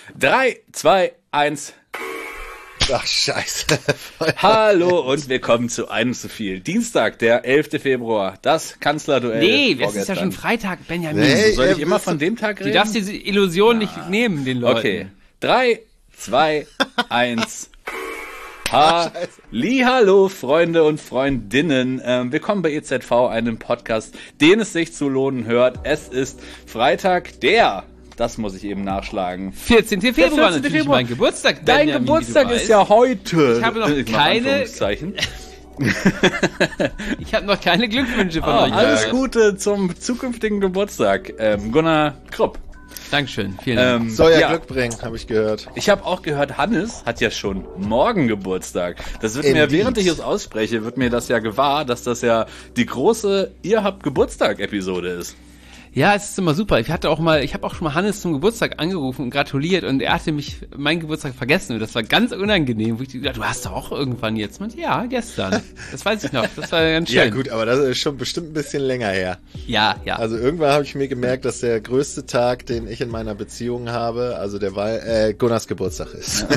3, 2, 1. Ach, scheiße. Hallo und willkommen zu einem zu viel. Dienstag, der 11. Februar, das Kanzlerduell. Nee, es ist ja schon Freitag, Benjamin. Nee, soll ich immer von dem Tag reden? Du darfst diese Illusion nicht nehmen, den Leuten. Okay, 3, 2, 1. Hallo, Freunde und Freundinnen. Willkommen bei EZV, einem Podcast, den es sich zu lohnen hört. Es ist Freitag, das muss ich eben nachschlagen. 14. Februar, natürlich mein Geburtstag. Dein Geburtstag ist ja heute. Ich habe noch keine Glückwünsche von euch. Alles Gute zum zukünftigen Geburtstag. Gunnar Krupp. Dankeschön, vielen Dank. Soll ja Glück bringen, habe ich gehört. Ich habe auch gehört, Hannes hat ja schon morgen Geburtstag. Das wird mir, während ich es ausspreche, wird mir das ja gewahr, dass das ja die große Ihr habt Geburtstag-Episode ist. Ja, es ist immer super. Ich habe auch schon mal Hannes zum Geburtstag angerufen und gratuliert und er hatte meinen Geburtstag vergessen und das war ganz unangenehm, wo ich gesagt, du hast doch auch irgendwann jetzt. Und ja, gestern. Das weiß ich noch. Das war ganz schön. Ja gut, aber das ist schon bestimmt ein bisschen länger her. Ja. Also irgendwann habe ich mir gemerkt, dass der größte Tag, den ich in meiner Beziehung habe, also der Gunnars Geburtstag ist.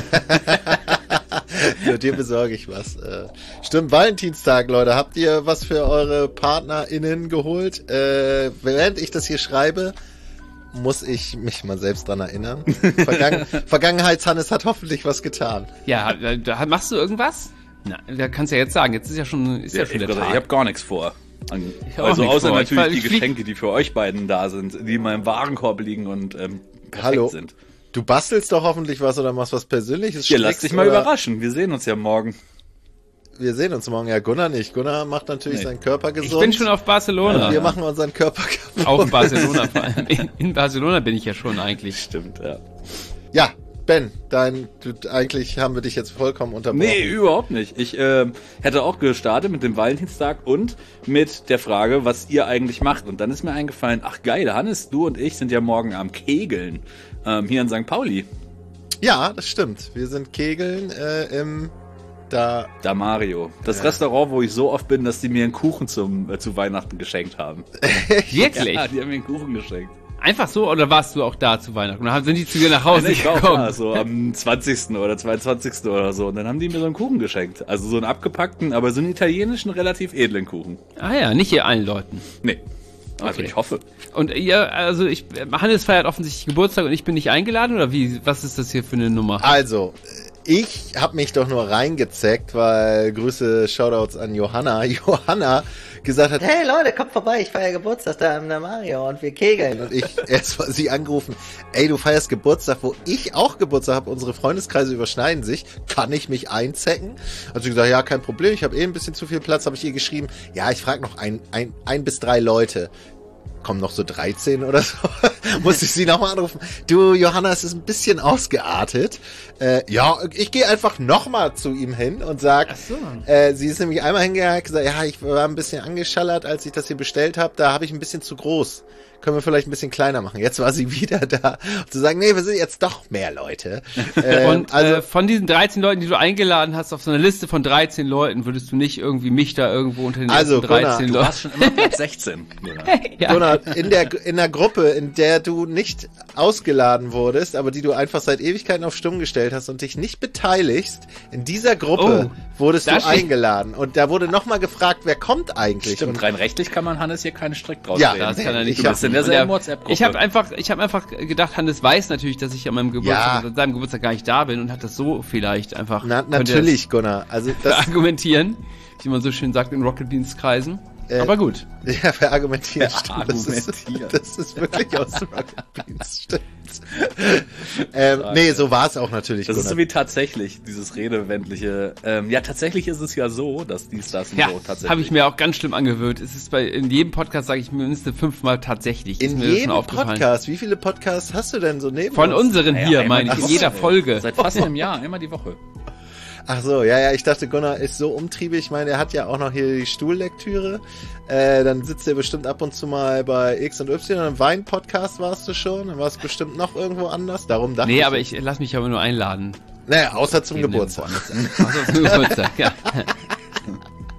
Für dir besorge ich was. Stimmt, Valentinstag, Leute. Habt ihr was für eure PartnerInnen geholt? Während ich das hier schreibe, muss ich mich mal selbst dran erinnern. Vergangenheits-Hannes hat hoffentlich was getan. Ja, machst du irgendwas? Na, da kannst du ja jetzt sagen. Jetzt ist ja schon der Tag. Ich habe gar nichts vor. Also außer natürlich die Geschenke, die für euch beiden da sind, die in meinem Warenkorb liegen und perfekt sind. Du bastelst doch hoffentlich was oder machst was Persönliches? Ja, lass dich mal überraschen. Wir sehen uns ja morgen. Wir sehen uns morgen. Ja, Gunnar nicht. Gunnar macht natürlich seinen Körper gesund. Ich bin schon auf Barcelona. Und wir machen unseren Körper kaputt. Auch in Barcelona vor allem. In Barcelona bin ich ja schon eigentlich. Stimmt, ja. Ja, Ben, eigentlich haben wir dich jetzt vollkommen unterbrochen. Nee, überhaupt nicht. Ich hätte auch gestartet mit dem Valentinstag und mit der Frage, was ihr eigentlich macht. Und dann ist mir eingefallen, ach geil, Hannes, du und ich sind ja morgen am Kegeln. Hier in St. Pauli. Ja, das stimmt. Wir sind Kegeln im Da Mario. Das Restaurant, wo ich so oft bin, dass die mir einen Kuchen zu Weihnachten geschenkt haben. Wirklich? Ja, die haben mir einen Kuchen geschenkt. Einfach so, oder warst du auch da zu Weihnachten? Oder sind die zu dir nach Hause ich war gekommen? auch da, so am 20. oder 22. oder so. Und dann haben die mir so einen Kuchen geschenkt. Also so einen abgepackten, aber so einen italienischen, relativ edlen Kuchen. Ah ja, nicht hier allen Leuten. Nee. Also ich hoffe. Und ihr, Hannes feiert offensichtlich Geburtstag und ich bin nicht eingeladen, oder wie? Was ist das hier für eine Nummer? Also, ich habe mich doch nur reingezeckt, weil Shoutouts an Johanna gesagt hat, hey Leute, kommt vorbei, ich feiere Geburtstag da im Mario und wir kegeln. Und ich erst mal sie angerufen, ey, du feierst Geburtstag, wo ich auch Geburtstag habe, unsere Freundeskreise überschneiden sich, kann ich mich einzecken? Also sie gesagt, ja, kein Problem, ich habe ein bisschen zu viel Platz, habe ich ihr geschrieben, ja, ich frage noch ein bis drei Leute. Kommen noch so 13 oder so, muss ich sie nochmal anrufen. Du, Johanna, es ist ein bisschen ausgeartet. Ja, ich gehe einfach nochmal zu ihm hin und sag, sie ist nämlich einmal hingegangen und gesagt, ja, ich war ein bisschen angeschallert, als ich das hier bestellt habe, da habe ich ein bisschen zu groß. Können wir vielleicht ein bisschen kleiner machen. Jetzt war sie wieder da, um zu sagen, nee, wir sind jetzt doch mehr Leute. Und von diesen 13 Leuten, die du eingeladen hast, auf so einer Liste von 13 Leuten, würdest du nicht irgendwie mich da irgendwo unter den ersten 13 Leuten... Du warst schon immer Platz 16. Ja. Gunnar, in der Gruppe, in der du nicht ausgeladen wurdest, aber die du einfach seit Ewigkeiten auf Stumm gestellt hast und dich nicht beteiligst, in dieser Gruppe wurdest du eingeladen. Und da wurde nochmal gefragt, wer kommt eigentlich? Stimmt, und rein rechtlich kann man Hannes hier keinen Strick draus ja, drehen. Das kann er nicht. In derselben WhatsApp-Gruppe. Ich habe einfach gedacht, Hannes weiß natürlich, dass ich an meinem Geburtstag, an seinem Geburtstag gar nicht da bin und hat das so vielleicht einfach... natürlich, Gunnar. Also das argumentieren, wie man so schön sagt in Rocket Beans Kreisen. Aber gut. Ja, verargumentieren, stimmt. Argumentieren. Das ist wirklich aus Rocket Beans, stimmt. Nee, so war es auch natürlich, Das Gunnar. ist so wie tatsächlich, dieses redewendliche. Ja, tatsächlich ist es ja so, dass das und Ja, so tatsächlich. habe ich mir auch ganz schlimm angewöhnt. Es ist in jedem Podcast, sage ich mindestens 5-mal tatsächlich. In jedem Podcast? Wie viele Podcasts hast du denn so neben Von uns? unseren hier, meine ich, in jeder Folge. Seit fast einem Jahr, einmal die Woche. Ach so, ja, ich dachte, Gunnar ist so umtriebig. Ich meine, er hat ja auch noch hier die Stuhllektüre. Dann sitzt er bestimmt ab und zu mal bei X und Y. Im Wein-Podcast warst du schon. Dann warst du bestimmt noch irgendwo anders. Darum dachte Nee, aber ich lass mich aber nur einladen. Naja, außer zum Geburtstag. Außer zum Geburtstag, ja.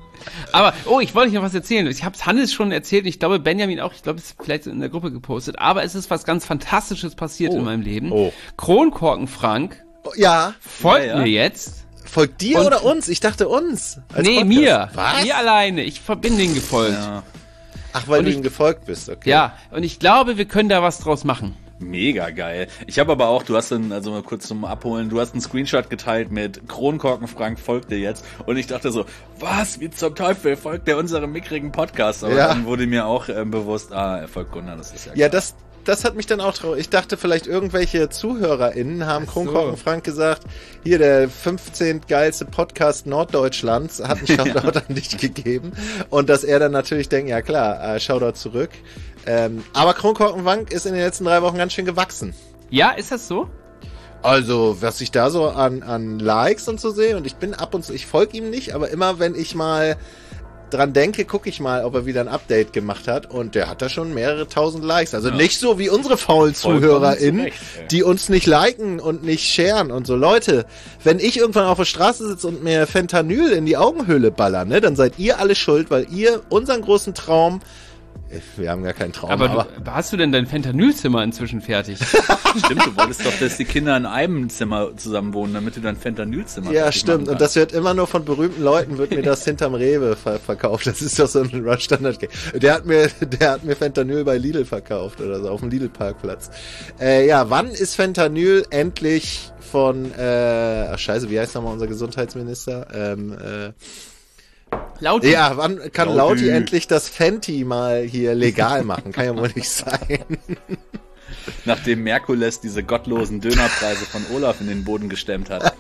Aber, ich wollte euch noch was erzählen. Ich habe es Hannes schon erzählt, ich glaube Benjamin auch, ich glaube, es ist vielleicht in der Gruppe gepostet, aber es ist was ganz Fantastisches passiert in meinem Leben. Kronkorken Frank folgt mir jetzt. Folgt dir oder uns? Ich dachte uns. Nee, mir. Was? Mir alleine. Ich bin denen gefolgt. Ja. Ach, weil du ihm gefolgt bist, okay. Ja, und ich glaube, wir können da was draus machen. Mega geil. Ich habe aber auch, du hast dann, also mal kurz zum Abholen, du hast einen Screenshot geteilt mit Kronkorken Frank folgt dir jetzt und ich dachte so, was, wie zum Teufel folgt der unserem mickrigen Podcast? Aber dann wurde mir auch bewusst, er folgt Gunnar, das ist ja klar. Ja, das hat mich dann auch traurig. Ich dachte, vielleicht irgendwelche ZuhörerInnen haben Kronkorken Frank gesagt, hier der 15. geilste Podcast Norddeutschlands hat einen Shoutout an dich gegeben. Und dass er dann natürlich denkt, ja klar, Shoutout zurück. Aber Kronkorken Frank ist in den letzten 3 Wochen ganz schön gewachsen. Ja, ist das so? Also, was ich da so an Likes und so sehe, und ich bin ab und zu, ich folge ihm nicht, aber immer wenn ich mal dran denke, gucke ich mal, ob er wieder ein Update gemacht hat und der hat da schon mehrere tausend Likes. Also nicht so wie unsere faulen ZuhörerInnen, die uns nicht liken und nicht sharen und so. Leute, wenn ich irgendwann auf der Straße sitze und mir Fentanyl in die Augenhöhle baller, ne, dann seid ihr alle schuld, weil ihr unseren großen Traum, wir haben gar keinen Traum. Aber hast du denn dein Fentanylzimmer inzwischen fertig? Stimmt, du wolltest doch, dass die Kinder in einem Zimmer zusammen wohnen, damit du dein Fentanylzimmer Ja, stimmt. Und das wird immer nur von berühmten Leuten, wird mir das hinterm Rewe verkauft. Das ist doch so ein Rush-Standard. Der hat mir Fentanyl bei Lidl verkauft oder so, auf dem Lidl-Parkplatz. Wann ist Fentanyl endlich von, wie heißt nochmal unser Gesundheitsminister? Lauti. Ja, wann kann Lauti endlich das Fenty mal hier legal machen? Kann ja wohl nicht sein. Nachdem Merkules diese gottlosen Dönerpreise von Olaf in den Boden gestemmt hat.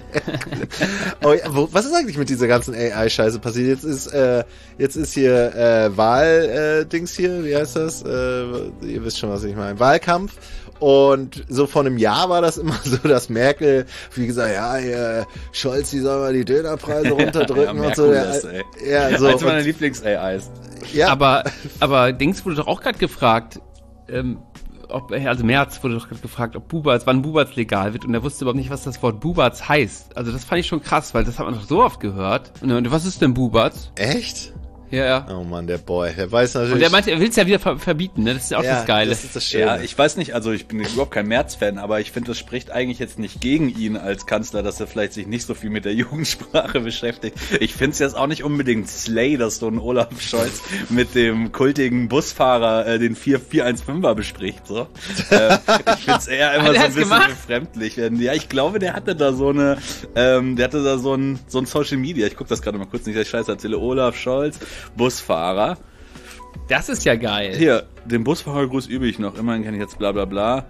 Was ist eigentlich mit dieser ganzen AI-Scheiße passiert? Jetzt ist hier Wahl-Dings hier, wie heißt das? Ihr wisst schon, was ich meine. Wahlkampf. Und so vor einem Jahr war das immer so, dass Merkel, wie gesagt, Scholz, die soll mal die Dönerpreise runterdrücken und so. So. Eins meiner Lieblings-AIs. Ja. Aber Dings wurde doch auch gerade gefragt, Merz wurde doch gerade gefragt, wann Bubatz legal wird und er wusste überhaupt nicht, was das Wort Bubatz heißt. Also das fand ich schon krass, weil das hat man doch so oft gehört. Und was ist denn Bubatz? Echt? Ja. Oh Mann, der Boy, der weiß natürlich. Und der meinte, er will es ja wieder verbieten, ne? Das ist ja auch das Geile. Das ist das Schöne. Ja, ich weiß nicht, also ich bin überhaupt kein Merz-Fan, aber ich finde, das spricht eigentlich jetzt nicht gegen ihn als Kanzler, dass er vielleicht sich nicht so viel mit der Jugendsprache beschäftigt. Ich finde es jetzt auch nicht unbedingt Slay, dass so ein Olaf Scholz mit dem kultigen Busfahrer den 415er bespricht, so. Ich finde es eher immer so ein bisschen befremdlich. Ja, ich glaube, der hatte da so ein Social Media, ich gucke das gerade mal kurz, nicht, dass ich Scheiße erzähle, Olaf Scholz, Busfahrer. Das ist ja geil. Hier, den Busfahrergruß übe ich noch. Immerhin kann ich jetzt bla bla bla.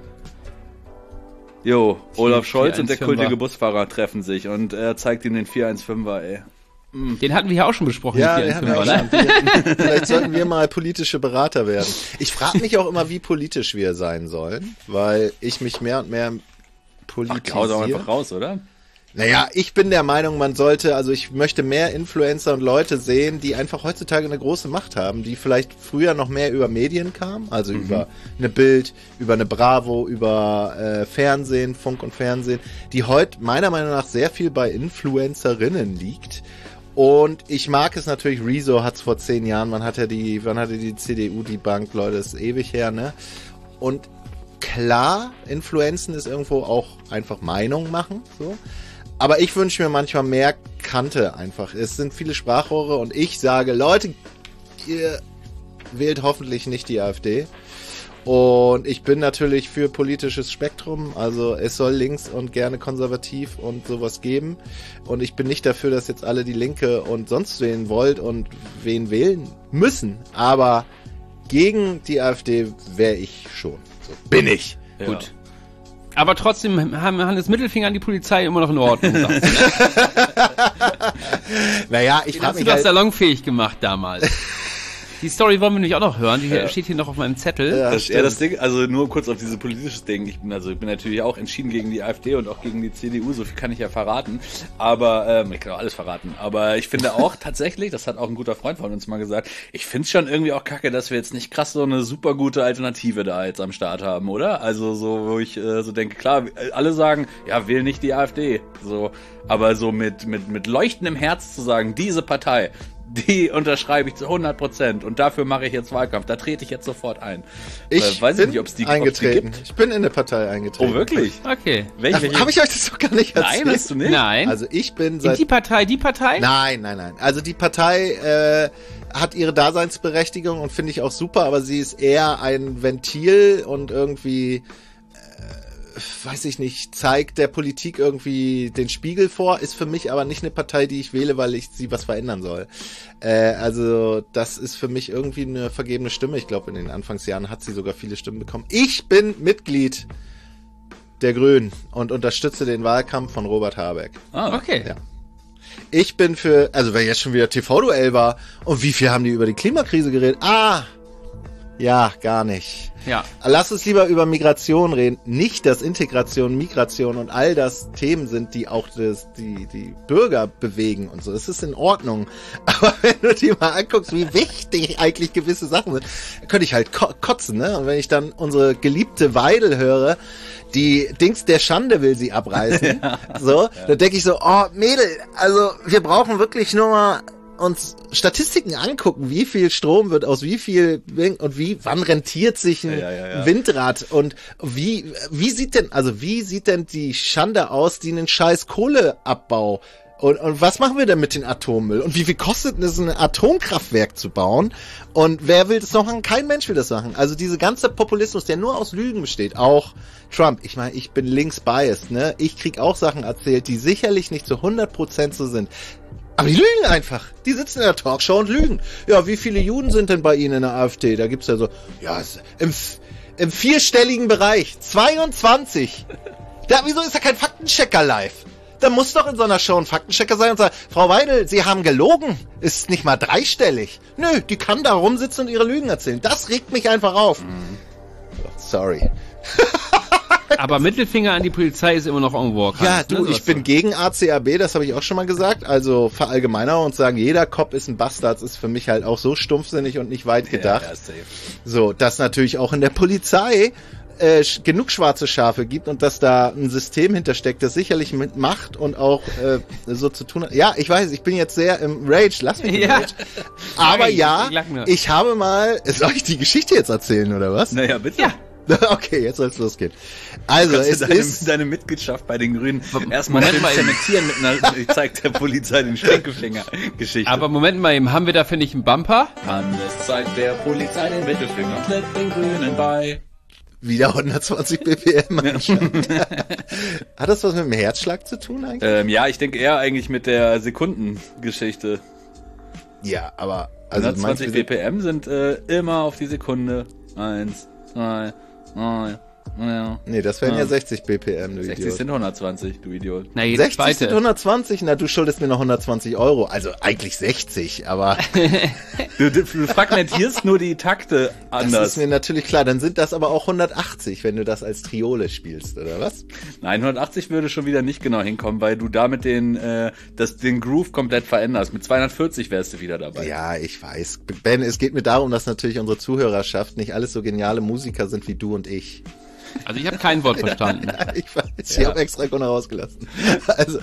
Jo, Olaf Scholz und der kultige Busfahrer treffen sich und er zeigt ihm den 415er, ey. Den hatten wir ja auch schon besprochen. Ja, den hatten wir auch schon. Vielleicht sollten wir mal politische Berater werden. Ich frage mich auch immer, wie politisch wir sein sollen, weil ich mich mehr und mehr politisiere. Hau doch einfach raus, oder? Naja, ich bin der Meinung, ich möchte mehr Influencer und Leute sehen, die einfach heutzutage eine große Macht haben, die vielleicht früher noch mehr über Medien kamen, also über eine Bild, über eine Bravo, über Fernsehen, Funk und Fernsehen, die heute meiner Meinung nach sehr viel bei Influencerinnen liegt. Und ich mag es natürlich, Rezo hat's vor 10 Jahren, wann hatte die CDU die Bank, Leute, das ist ewig her, ne? Und klar, Influenzen ist irgendwo auch einfach Meinung machen, so. Aber ich wünsche mir manchmal mehr Kante einfach. Es sind viele Sprachrohre und ich sage, Leute, ihr wählt hoffentlich nicht die AfD. Und ich bin natürlich für politisches Spektrum, also es soll links und gerne konservativ und sowas geben. Und ich bin nicht dafür, dass jetzt alle die Linke und sonst wen wollt und wen wählen müssen. Aber gegen die AfD wäre ich schon. So bin ich. Ja. Gut. Aber trotzdem haben Hannes Mittelfinger an die Polizei immer noch in Ordnung. Naja, ich frage mich. Hast du doch salonfähig gemacht damals. Die Story wollen wir nämlich auch noch hören, die steht hier noch auf meinem Zettel. Ja, das Ding, also nur kurz auf dieses politische Ding. Ich bin natürlich auch entschieden gegen die AfD und auch gegen die CDU, so viel kann ich ja verraten. Aber, ich kann auch alles verraten. Aber ich finde auch tatsächlich, das hat auch ein guter Freund von uns mal gesagt, ich finde es schon irgendwie auch kacke, dass wir jetzt nicht krass so eine super gute Alternative da jetzt am Start haben, oder? Also so, wo ich so denke, klar, alle sagen, ja, wähl nicht die AfD. So, aber so mit leuchtendem Herz zu sagen, diese Partei, die unterschreibe ich zu 100% und dafür mache ich jetzt Wahlkampf. Da trete ich jetzt sofort ein. Ich weiß bin nicht, ob es die eingetreten. gibt. Ich bin in eine Partei eingetreten. Oh, wirklich? Okay. Welche? Habe ich euch das doch gar nicht erzählt? Nein, hast du nicht? Nein. Also ich bin In seit... die Partei? Nein. Also die Partei hat ihre Daseinsberechtigung und finde ich auch super, aber sie ist eher ein Ventil und irgendwie, weiß ich nicht, zeigt der Politik irgendwie den Spiegel vor, ist für mich aber nicht eine Partei, die ich wähle, weil sie was verändern soll. Also das ist für mich irgendwie eine vergebene Stimme. Ich glaube, in den Anfangsjahren hat sie sogar viele Stimmen bekommen. Ich bin Mitglied der Grünen und unterstütze den Wahlkampf von Robert Habeck. Ah, okay. Ja. Ich bin also wer jetzt schon wieder TV-Duell war, und wie viel haben die über die Klimakrise geredet? Ja, gar nicht. Ja. Lass uns lieber über Migration reden. Nicht, dass Integration, Migration und all das Themen sind, die auch die Bürger bewegen und so. Das ist in Ordnung. Aber wenn du dir mal anguckst, wie wichtig eigentlich gewisse Sachen sind, könnte ich halt kotzen, ne? Und wenn ich dann unsere geliebte Weidel höre, die Dings der Schande will sie abreißen, dann denke ich so, oh Mädel, also wir brauchen wirklich nur mal uns Statistiken angucken, wie viel Strom wird aus wie viel und wann rentiert sich ein Windrad und wie sieht denn die Schande aus, die einen scheiß Kohleabbau und was machen wir denn mit dem Atommüll? Und wie viel kostet es, ein Atomkraftwerk zu bauen? Und wer will das noch machen? Kein Mensch will das machen. Also diese ganze Populismus, der nur aus Lügen besteht, auch Trump. Ich meine, ich bin links-biased, ne? Ich krieg auch Sachen erzählt, die sicherlich nicht zu 100% so sind. Aber die lügen einfach. Die sitzen in der Talkshow und lügen. Ja, wie viele Juden sind denn bei Ihnen in der AfD? Da gibt's ja so, im vierstelligen Bereich. 22. Wieso ist da kein Faktenchecker live? Da muss doch in so einer Show ein Faktenchecker sein und sagen, Frau Weidel, Sie haben gelogen. Ist nicht mal dreistellig. Nö, die kann da rumsitzen und ihre Lügen erzählen. Das regt mich einfach auf. Sorry. Aber Mittelfinger an die Polizei ist immer noch en vogue. Ja, du, ich bin gegen ACAB, das habe ich auch schon mal gesagt. Also verallgemeiner und sagen, jeder Cop ist ein Bastard, ist für mich halt auch so stumpfsinnig und nicht weit gedacht. Ja, safe. So, dass natürlich auch in der Polizei genug schwarze Schafe gibt und dass da ein System hintersteckt, das sicherlich mit Macht und auch so zu tun hat. Ja, ich weiß, ich bin jetzt sehr im Rage, lass mich im Rage. Aber ich habe mal, soll ich die Geschichte jetzt erzählen oder was? Naja, bitte. Ja. Okay, jetzt soll es losgehen. Also, es ist deine Mitgliedschaft bei den Grünen erstmal zementieren mit einer, ich zeig der Polizei den Stinkefinger-Geschichte. Aber Moment mal eben, haben wir dafür nicht einen Bumper? Hannes zeigt der Polizei den Mittelfinger und lädt den Grünen bei. Wieder 120 BPM. Hat das was mit dem Herzschlag zu tun eigentlich? Ja, ich denke eher eigentlich mit der Sekundengeschichte. Ja, aber... Also 120 BPM sind immer auf die Sekunde. 1, 2, 3, ja. Nee, das wären ja 60 BPM, du 60 Idiot. sind 120, du Idiot. Na, 60 sind 120? Na, du schuldest mir noch 120 Euro. Also eigentlich 60, aber... du fragmentierst nur die Takte anders. Das ist mir natürlich klar. Dann sind das aber auch 180, wenn du das als Triole spielst, oder was? Nein, 180 würde schon wieder nicht genau hinkommen, weil du damit den Groove komplett veränderst. Mit 240 wärst du wieder dabei. Ja, ich weiß. Ben, es geht mir darum, dass natürlich unsere Zuhörerschaft nicht alles so geniale Musiker sind wie du und ich. Also ich habe kein Wort verstanden. Ich weiß, ich habe extra Kunde rausgelassen. Also,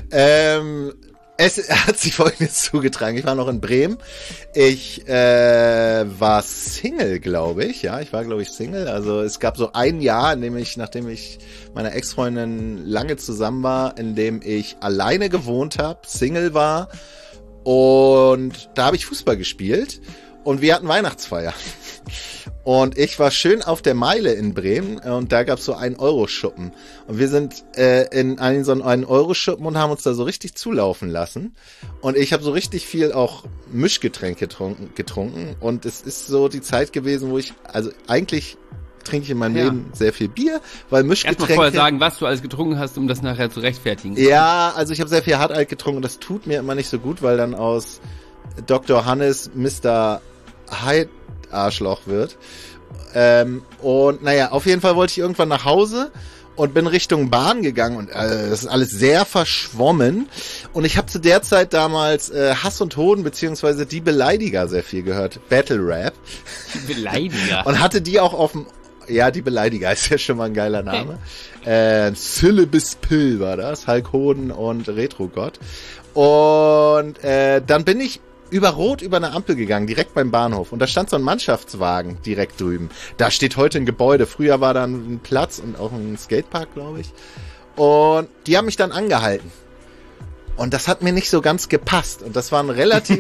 es hat sich Folgendes zugetragen. Ich war noch in Bremen. Ich war Single, glaube ich. Ja, ich war, glaube ich, Single. Also es gab so ein Jahr, nachdem ich meiner Ex-Freundin lange zusammen war, in dem ich alleine gewohnt habe, Single war. Und da habe ich Fußball gespielt. Und wir hatten Weihnachtsfeier. Und ich war schön auf der Meile in Bremen und da gab's so 1-Euro-Schuppen. Und wir sind in so einen 1-Euro-Schuppen und haben uns da so richtig zulaufen lassen. Und ich habe so richtig viel auch Mischgetränk getrunken. Und es ist so die Zeit gewesen, wo also eigentlich trinke ich in meinem Leben sehr viel Bier, weil Mischgetränke... Erstmal vorher sagen, was du alles getrunken hast, um das nachher zu rechtfertigen. Ja, also ich habe sehr viel Hartalt getrunken und das tut mir immer nicht so gut, weil dann aus Dr. Hannes Mr. Hyde Arschloch wird. Und naja, auf jeden Fall wollte ich irgendwann nach Hause und bin Richtung Bahn gegangen und das ist alles sehr verschwommen. Und ich habe zu der Zeit damals Hass und Hoden beziehungsweise die Beleidiger sehr viel gehört. Battle Rap. Die Beleidiger. Und hatte die auch auf dem... Ja, die Beleidiger ist ja schon mal ein geiler Name. Syllabus Pill war das. Hulk Hoden und Retro Gott. Und dann bin ich über Rot über eine Ampel gegangen, direkt beim Bahnhof. Und da stand so ein Mannschaftswagen direkt drüben. Da steht heute ein Gebäude. Früher war da ein Platz und auch ein Skatepark, glaube ich. Und die haben mich dann angehalten. Und das hat mir nicht so ganz gepasst. Und das waren relativ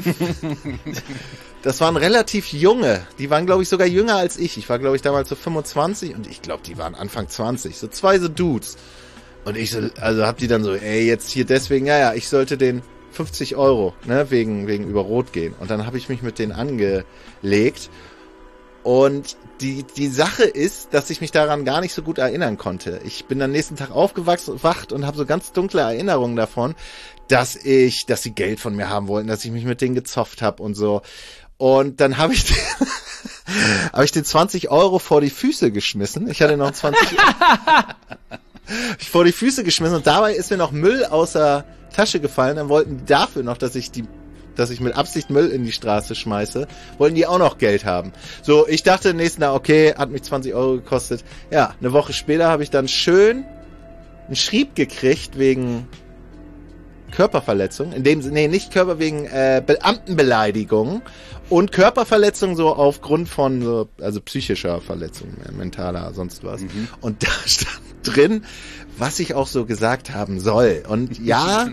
junge. Die waren, glaube ich, sogar jünger als ich. Ich war, glaube ich, damals so 25 und ich glaube, die waren Anfang 20. So 2 so Dudes. Und ich so, also hab die dann so, jetzt hier deswegen, ja, ich sollte den 50 €, ne, wegen über Rot gehen. Und dann habe ich mich mit denen angelegt. Und die Sache ist, dass ich mich daran gar nicht so gut erinnern konnte. Ich bin am nächsten Tag aufgewacht und habe so ganz dunkle Erinnerungen davon, dass sie Geld von mir haben wollten, dass ich mich mit denen gezofft habe und so. Und dann habe ich den 20 € vor die Füße geschmissen. Ich hatte noch 20 vor die Füße geschmissen und dabei ist mir noch Müll aus der Tasche gefallen. Dann wollten die dafür noch, dass ich mit Absicht Müll in die Straße schmeiße, wollten die auch noch Geld haben. So, ich dachte nächsten Tag, okay, hat mich 20 € gekostet. Ja, eine Woche später habe ich dann schön einen Schrieb gekriegt wegen Körperverletzung. In dem Sinne, nicht wegen Beamtenbeleidigung und Körperverletzung so aufgrund von so, also psychischer Verletzung, mentaler, sonst was. Mhm. Und da stand drin, was ich auch so gesagt haben soll. Und ja,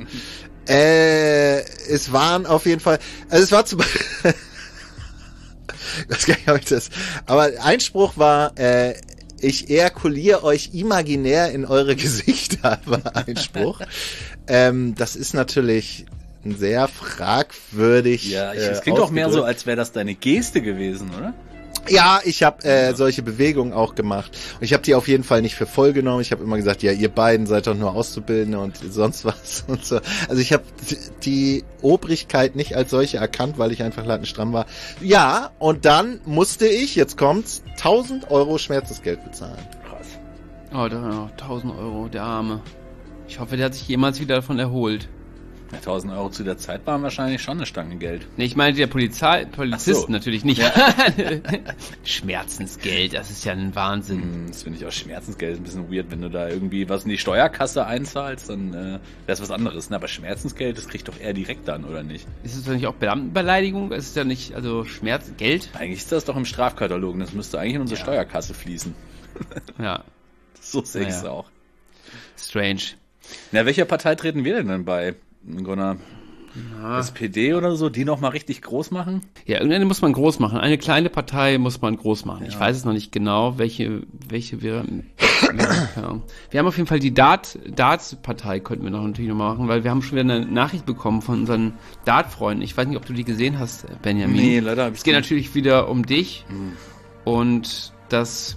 es waren auf jeden Fall, also es war zum Beispiel, ich weiß gar nicht, ob ich das, aber Einspruch war, ich ejakuliere euch imaginär in eure Gesichter, war Einspruch. Das ist natürlich ein sehr fragwürdig. Ja, es klingt auch mehr so, als wäre das deine Geste gewesen, oder? Ja, ich habe solche Bewegungen auch gemacht. Und ich habe die auf jeden Fall nicht für voll genommen. Ich habe immer gesagt, ja, ihr beiden seid doch nur Auszubildende und sonst was und so. Also ich habe die Obrigkeit nicht als solche erkannt, weil ich einfach lattenstramm war. Ja, und dann musste ich, jetzt kommt's, 1.000 € Schmerzensgeld bezahlen. Krass. Oh, da 1.000 €, der Arme. Ich hoffe, der hat sich jemals wieder davon erholt. 1.000 € zu der Zeit waren wahrscheinlich schon eine Stange Geld. Nee, ich meine der Polizist natürlich nicht. Ja. Schmerzensgeld, das ist ja ein Wahnsinn. Das finde ich auch, Schmerzensgeld ein bisschen weird. Wenn du da irgendwie was in die Steuerkasse einzahlst, dann wäre es was anderes. Ne? Aber Schmerzensgeld, das kriegt doch er direkt dann, oder nicht? Ist es doch nicht auch Beamtenbeleidigung? Ist es ja nicht, also Schmerzgeld? Eigentlich ist das doch im Strafkatalog. Das müsste eigentlich in unsere Steuerkasse fließen. Ja. So sehe ich es auch. Strange. Na, welcher Partei treten wir denn dann bei? Gunnar, SPD oder so, die noch mal richtig groß machen? Ja, irgendeine muss man groß machen. Eine kleine Partei muss man groß machen. Ja. Ich weiß es noch nicht genau, welche wir wir haben auf jeden Fall die Darts-Partei könnten wir natürlich noch machen, weil wir haben schon wieder eine Nachricht bekommen von unseren Dart-Freunden. Ich weiß nicht, ob du die gesehen hast, Benjamin. Nee, leider habe ich es. Es geht natürlich wieder um dich und dass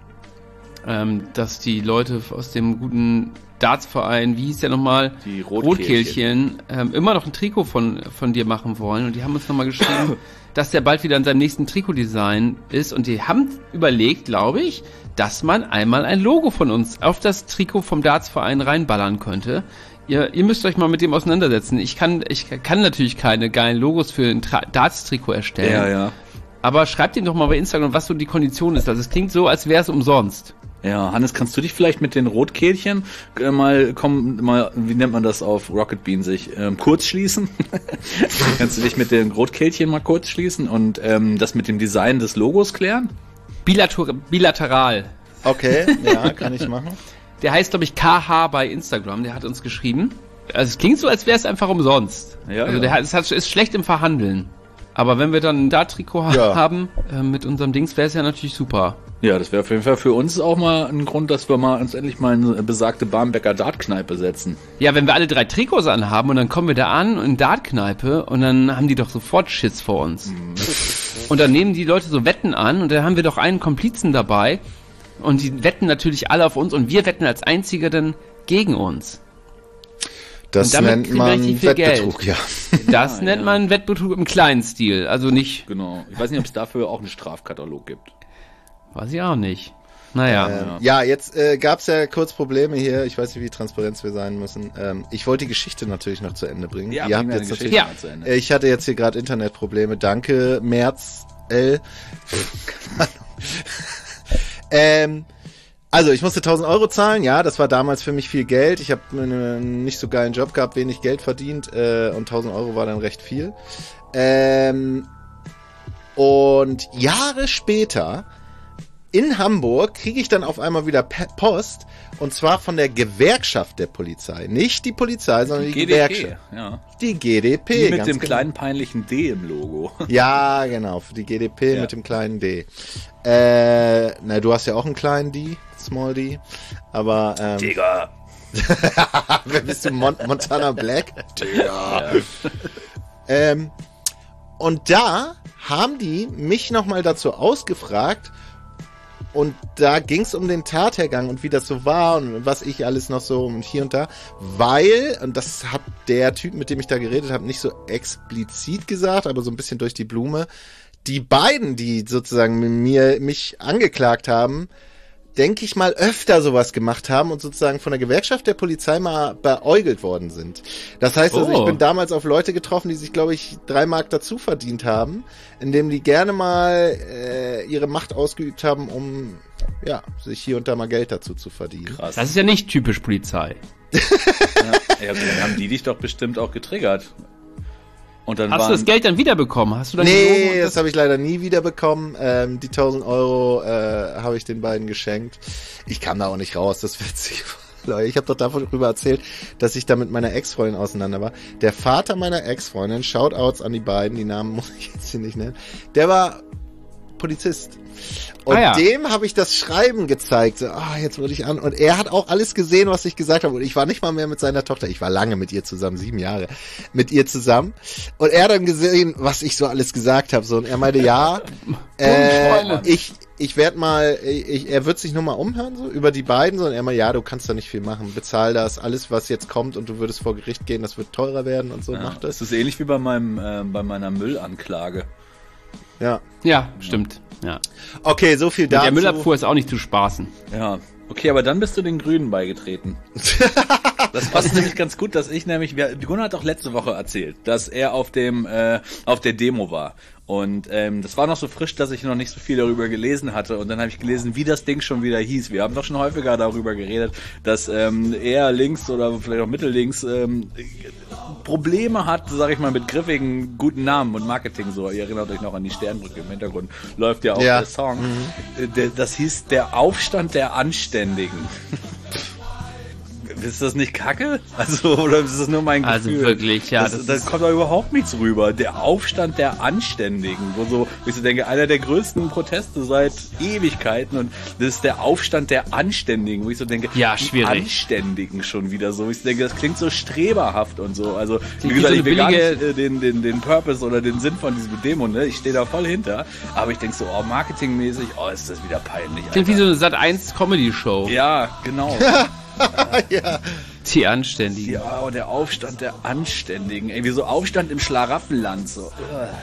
die Leute aus dem guten Dartsverein, wie hieß der nochmal? Die Rotkehlchen. Immer noch ein Trikot von dir machen wollen. Und die haben uns nochmal geschrieben, dass der bald wieder in seinem nächsten Trikotdesign ist. Und die haben überlegt, glaube ich, dass man einmal ein Logo von uns auf das Trikot vom Dartsverein reinballern könnte. Ihr müsst euch mal mit dem auseinandersetzen. Ich kann natürlich keine geilen Logos für ein Darts-Trikot erstellen. Ja. Aber schreibt ihm doch mal bei Instagram, was so die Kondition ist. Also es klingt so, als wäre es umsonst. Ja, Hannes, kannst du dich vielleicht mit den Rotkehlchen wie nennt man das auf Rocket Bean sich, kurz schließen? Kannst du dich mit den Rotkehlchen mal kurz schließen und das mit dem Design des Logos klären? Bilateral. Okay, ja, kann ich machen. Der heißt, glaube ich, KH bei Instagram, der hat uns geschrieben. Also es klingt so, als wäre es einfach umsonst. Ja, also der ist schlecht im Verhandeln. Aber wenn wir dann ein Dart-Trikot haben mit unserem Dings, wäre es ja natürlich super. Ja, das wäre auf jeden Fall für uns auch mal ein Grund, dass wir uns endlich mal eine besagte Barmbecker Dartkneipe setzen. Ja, wenn wir alle 3 Trikots anhaben und dann kommen wir da an in Dartkneipe und dann haben die doch sofort Schiss vor uns. Und dann nehmen die Leute so Wetten an und dann haben wir doch einen Komplizen dabei und die wetten natürlich alle auf uns und wir wetten als Einziger dann gegen uns. Das nennt man Wettbetrug, ja. Das nennt man Wettbetrug im kleinen Stil, also nicht... Genau. Ich weiß nicht, ob es dafür auch einen Strafkatalog gibt. Weiß ich auch nicht. Naja. Ja, jetzt gab's ja kurz Probleme hier. Ich weiß nicht, wie transparent wir sein müssen. Ich wollte die Geschichte natürlich noch zu Ende bringen. Ja, ihr habt jetzt natürlich. Ja. Zu Ende. Ich hatte jetzt hier gerade Internetprobleme. Danke, März L. Also, ich musste 1.000 Euro zahlen, ja, das war damals für mich viel Geld. Ich habe einen nicht so geilen Job gehabt, wenig Geld verdient und 1.000 Euro war dann recht viel. Und Jahre später in Hamburg kriege ich dann auf einmal wieder Post und zwar von der Gewerkschaft der Polizei. Nicht die Polizei, sondern die GDP, Gewerkschaft. Ja. Die GDP. Die mit dem kleinen peinlichen D im Logo. Ja, genau, die GDP mit dem kleinen D. Du hast ja auch einen kleinen D, Small D, aber Digga. wer bist du, Montana Black? Digga. Und da haben die mich nochmal dazu ausgefragt und da ging's um den Tathergang und wie das so war und was ich alles noch so und hier und da, weil, und das hat der Typ, mit dem ich da geredet habe, nicht so explizit gesagt, aber so ein bisschen durch die Blume, die beiden, die sozusagen mich angeklagt haben, denke ich mal, öfter sowas gemacht haben und sozusagen von der Gewerkschaft der Polizei mal beäugelt worden sind. Das heißt also, ich bin damals auf Leute getroffen, die sich, glaube ich, 3 Mark dazu verdient haben, indem die gerne mal ihre Macht ausgeübt haben, um sich hier und da mal Geld dazu zu verdienen. Krass. Das ist ja nicht typisch Polizei. Ja, dann haben die dich doch bestimmt auch getriggert. Und dann Hast du das Geld dann wiederbekommen? Hast du dann Nee, das habe ich leider nie wiederbekommen. Die 1.000 Euro habe ich den beiden geschenkt. Ich kam da auch nicht raus, das ist witzig. Leute, ich habe doch darüber erzählt, dass ich da mit meiner Ex-Freundin auseinander war. Der Vater meiner Ex-Freundin, Shoutouts an die beiden, die Namen muss ich jetzt hier nicht nennen, der war Polizist. Und dem habe ich das Schreiben gezeigt. So, jetzt wurde ich an. Und er hat auch alles gesehen, was ich gesagt habe. Und ich war nicht mal mehr mit seiner Tochter. Ich war lange mit ihr zusammen, 7 Jahre mit ihr zusammen. Und er hat dann gesehen, was ich so alles gesagt habe. So, und er meinte, ich werde mal, er wird sich nur mal umhören, so, über die beiden. So, und er meinte, du kannst da nicht viel machen. Bezahl das, alles, was jetzt kommt und du würdest vor Gericht gehen, das wird teurer werden und so. Mach das. Das ist ähnlich wie bei meiner Müllanklage. Ja, stimmt. Ja. Okay, so viel dazu. Der Müllabfuhr ist auch nicht zu spaßen. Ja. Okay, aber dann bist du den Grünen beigetreten. Das passt nämlich ganz gut, dass ich nämlich, Gunnar hat doch letzte Woche erzählt, dass er auf der Demo war. Und das war noch so frisch, dass ich noch nicht so viel darüber gelesen hatte. Und dann habe ich gelesen, wie das Ding schon wieder hieß. Wir haben doch schon häufiger darüber geredet, dass eher links oder vielleicht auch mittellinks Probleme hat, sag ich mal, mit griffigen, guten Namen und Marketing. So, ihr erinnert euch noch an die Sternbrücke im Hintergrund. Läuft ja auch der Song. Das hieß der Aufstand der Anständigen. Ist das nicht Kacke? Also, oder ist das nur mein Gefühl? Also wirklich, ja. Das kommt doch überhaupt nichts rüber. Der Aufstand der Anständigen. Wo ich so denke, einer der größten Proteste seit Ewigkeiten und das ist der Aufstand der Anständigen. Wo ich so denke, schwierig. Die Anständigen schon wieder so. Ich denke, das klingt so streberhaft und so. Also, wie wie gesagt, so ich will gar billige- nicht den Purpose oder den Sinn von diesem Demo, ne? Ich stehe da voll hinter. Aber ich denke so, marketingmäßig, ist das wieder peinlich. Klingt wie so eine Sat.1 Comedy-Show. Ja, genau. Ja. Die Anständigen. Ja, der Aufstand der Anständigen. Ey, wie so Aufstand im Schlaraffenland. So.